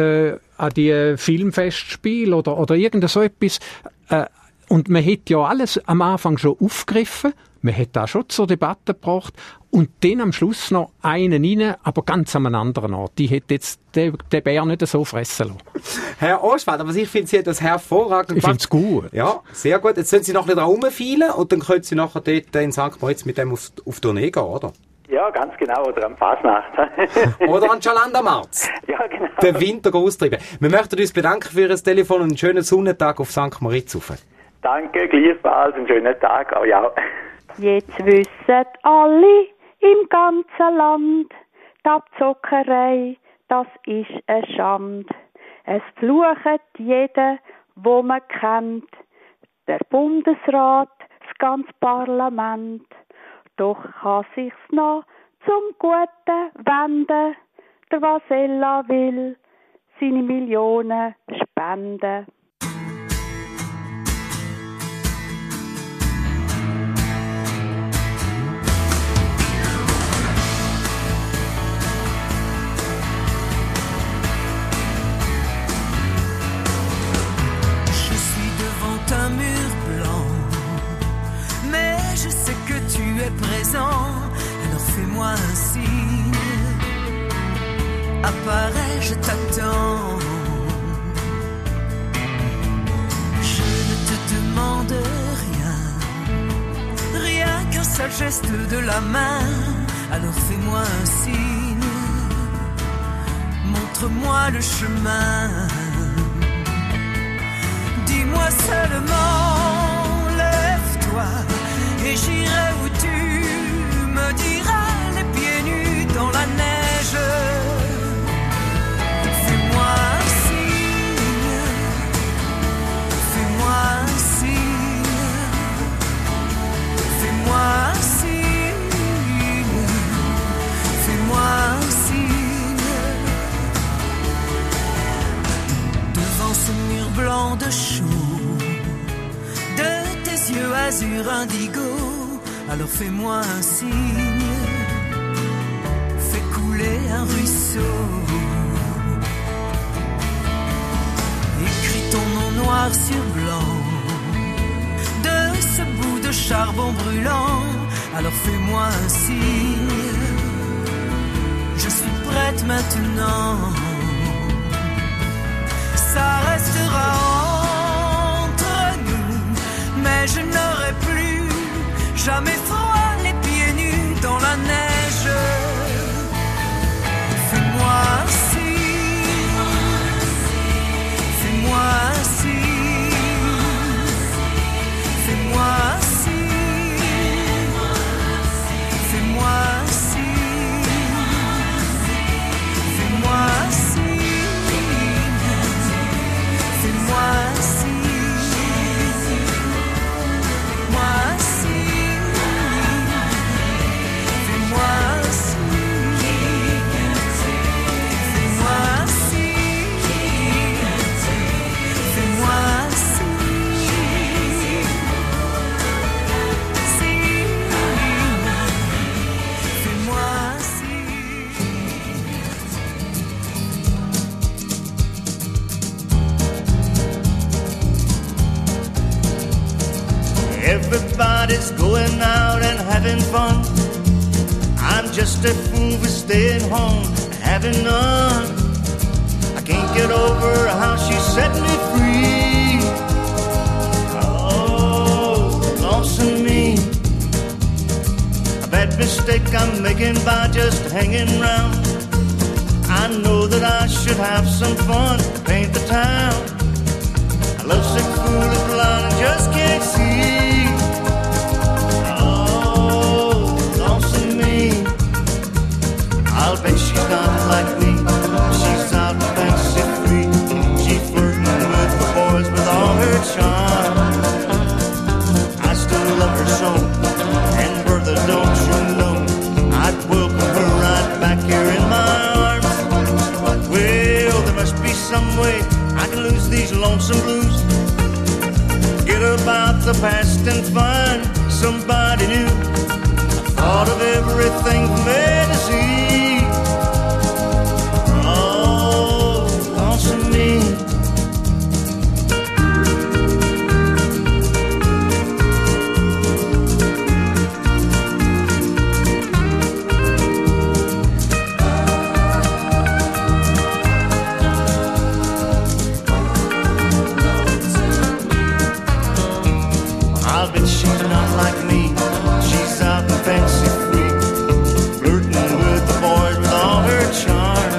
an die Filmfestspiele oder irgend so etwas. Und man hätte ja alles am Anfang schon aufgegriffen, man hätte da schon zur Debatte gebracht und dann am Schluss noch einen rein, aber ganz an einem anderen Ort. Die hätte jetzt den Bär nicht so fressen lassen. Herr Oschwald, aber ich finde, Sie haben das hervorragend gemacht. Ich finde es gut. Ja, sehr gut. Jetzt sollen Sie noch ein bisschen rumfeilen und dann können Sie nachher dort in St. Moritz mit dem auf Tournee gehen, oder? Ja, ganz genau. Oder am Fasnacht. Oder an Chalanda Marz. Ja, genau. Den Winter austreiben. Wir möchten uns bedanken für Ihr Telefon und einen schönen Sonnentag auf St. Moritz. Danke, gleichfalls. Einen schönen Tag. Auch ja. Jetzt wissen alle im ganzen Land, die Abzockerei, das ist eine Schande. Es flucht jeder, wo man kennt, der Bundesrat, das ganze Parlament. Doch kann sich's noch zum Guten wenden. Der Vasella will seine Millionen spenden. Un mur blanc, mais je sais que tu es présent, alors fais-moi un signe, apparais, je t'attends. Je ne te demande rien qu'un seul geste de la main, alors fais-moi un signe, montre-moi le chemin. Dis-moi seulement, lève-toi et j'irai où tu me diras, les pieds nus dans la neige. Fais-moi un signe, fais-moi un signe, fais-moi un signe. indigo, alors fais-moi un signe, fais couler un ruisseau, écris ton nom noir sur blanc, de ce bout de charbon brûlant, alors fais-moi un signe, je suis prête maintenant, ça restera entre nous, mais je n'aurai plus jamais froid les pieds nus dans la neige. Fais-moi un signe, fais-moi un signe, fais-moi un signe, fais-moi un signe, fais-moi un signe, fais-moi un signe. Everybody's going out and having fun. I'm just a fool for staying home, having none. I can't get over how she set me free. Oh, lonesome me. A bad mistake I'm making by just hanging round. I know that I should have some fun, paint the town. A lovesick fool is blind and just can't see. I'll bet she's not like me. She's out fancy free. She's flirting with the boys with all her charm. I still love her so, and brother, don't you know, I'd welcome her right back here in my arms. Well, there must be some way I can lose these lonesome blues. Get about the past and find somebody new. Thought of everything from A to Z. Oh, lonesome me. I'll bet she's not like me. She's out and fancy free, flirting with the boys with all her charm.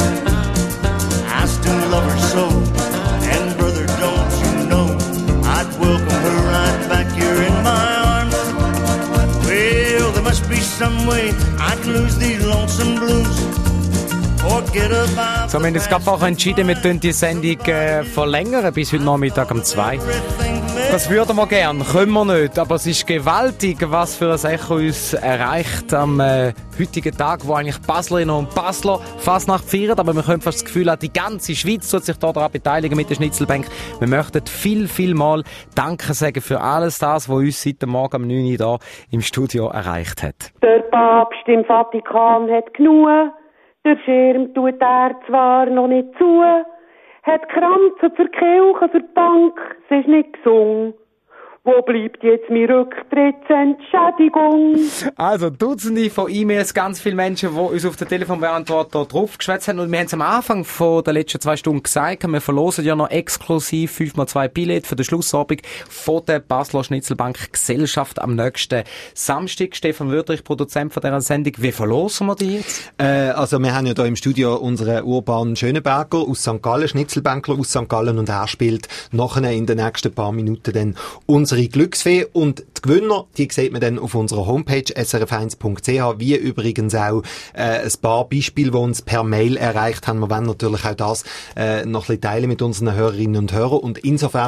I still love her so, and brother, don't you know, I'd welcome her right back here in my arms. Well, there must be some way I can lose these lonesome blues. Forget about So, wir haben uns gerade vorher entschieden, wir tun die Sendung verlängern bis heute Nachmittag um 2. Das würden wir gern, können wir nicht, aber es ist gewaltig, was für ein Echo uns erreicht am heutigen Tag, wo eigentlich Baslerinnen und Basler Fasnacht feiern, aber wir können fast das Gefühl haben, die ganze Schweiz soll sich daran beteiligen mit der Schnitzelbank. Wir möchten viel mal Danke sagen für alles das, was uns seit dem Morgen um 9 Uhr hier im Studio erreicht hat. Der Papst im Vatikan hat genug, der Schirm tut er zwar noch nicht zu, hat Kranzen für die Kirche, für die Bank, es ist nicht gesungen. Wo bleibt jetzt meine Rücktrittsentschädigung? Also, Dutzende von E-Mails, ganz viele Menschen, die uns auf den Telefonbeantworter draufgeschwätzt haben. Und wir haben es am Anfang von der letzten 2 Stunden gesagt, wir verlosen ja noch exklusiv 5x2 Billette für den Schlussabend von der Basler Schnitzelbank Gesellschaft am nächsten Samstag. Stefan Wörterich, Produzent von dieser Sendung. Wie verlosen wir die jetzt? Also, wir haben ja hier im Studio unseren Urban Schöneberger aus St. Gallen, Schnitzelbänkler aus St. Gallen, und er spielt nachher in den nächsten paar Minuten dann unsere Glücksfee, und die Gewinner, die sieht man dann auf unserer Homepage srf1.ch, wie übrigens auch ein paar Beispiele, die uns per Mail erreicht haben. Wir wollen natürlich auch das noch ein bisschen teilen mit unseren Hörerinnen und Hörern, und insofern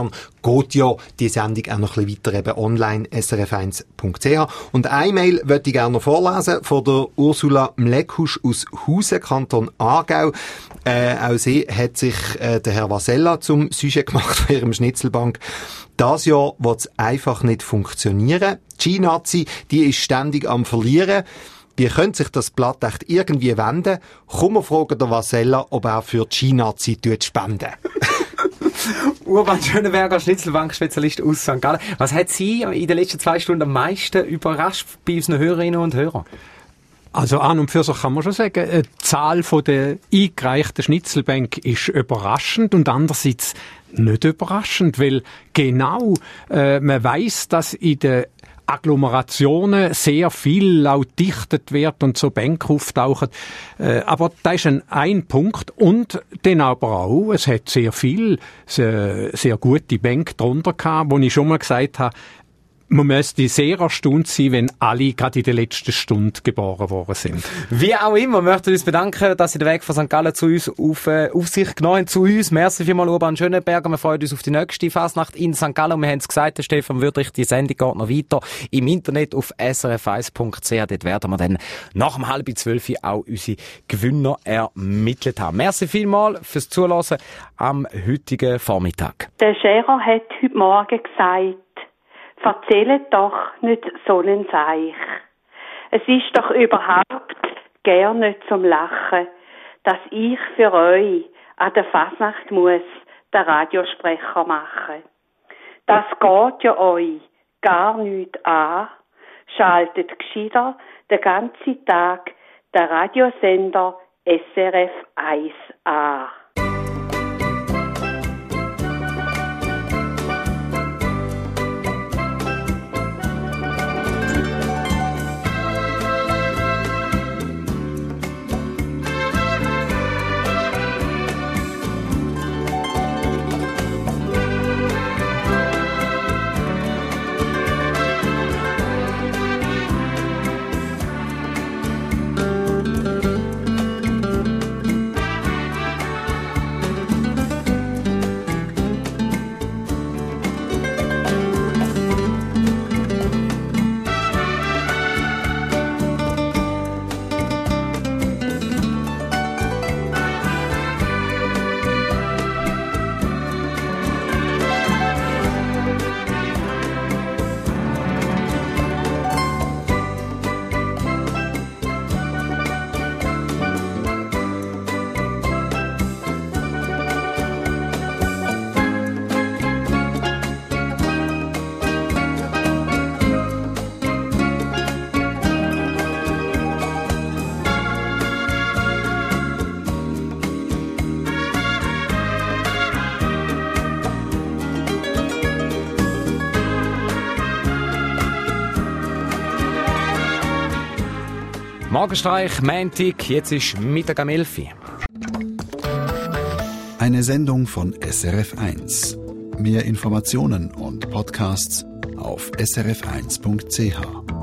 geht ja die Sendung auch noch ein bisschen weiter eben online, srf1.ch. Und eine Mail möchte ich gerne noch vorlesen von der Ursula Mlekusch aus Husen, Kanton Aargau. Auch sie hat sich der Herr Vasella zum Sujet gemacht von ihrem Schnitzelbank. Das Jahr wird es einfach nicht funktionieren. Die Ski-Nazi, die ist ständig am Verlieren. Wie könnte sich das Blatt echt irgendwie wenden? Komm, wir fragen der Vasella, ob er für die Ski-Nazi spenden. Urban Schönenberger, Schnitzelbank-Spezialist aus St. Gallen. Was hat Sie in den letzten 2 Stunden am meisten überrascht bei unseren Hörerinnen und Hörern? Also an und für sich kann man schon sagen, die Zahl der eingereichten Schnitzelbänke ist überraschend und andererseits nicht überraschend, weil genau man weiss, dass in den Agglomerationen sehr viel auch dichtet wird und so Bänke auftauchen. Aber da ist ein Punkt. Und dann aber auch, es hat sehr viel, sehr gute Bänke drunter gehabt, wo ich schon mal gesagt habe, man müsste sehr erstaunt sein, wenn alle gerade in der letzten Stunde geboren worden sind. Wie auch immer, wir möchten uns bedanken, dass Sie den Weg von St. Gallen zu uns auf sich genommen haben, zu uns. Merci vielmals, Urban Schönenberger. Wir freuen uns auf die nächste Fasnacht in St. Gallen. Wir haben es gesagt, Stefan Wüthrich, die Sendung geht noch weiter im Internet auf srf1.ch. Dort werden wir dann nach 11:30 auch unsere Gewinner ermittelt haben. Merci vielmals fürs Zuhören am heutigen Vormittag. Der Scherer hat heute Morgen gesagt, erzählet doch nicht so einen Seich. Es ist doch überhaupt gar nicht zum Lachen, dass ich für euch an der Fasnacht muss den Radiosprecher machen. Das geht ja euch gar nicht an. Schaltet gescheiter den ganzen Tag den Radiosender SRF 1 an. Morgenstreich, Montag, jetzt ist Mittag am 11 Uhr. Eine Sendung von SRF1. Mehr Informationen und Podcasts auf srf1.ch.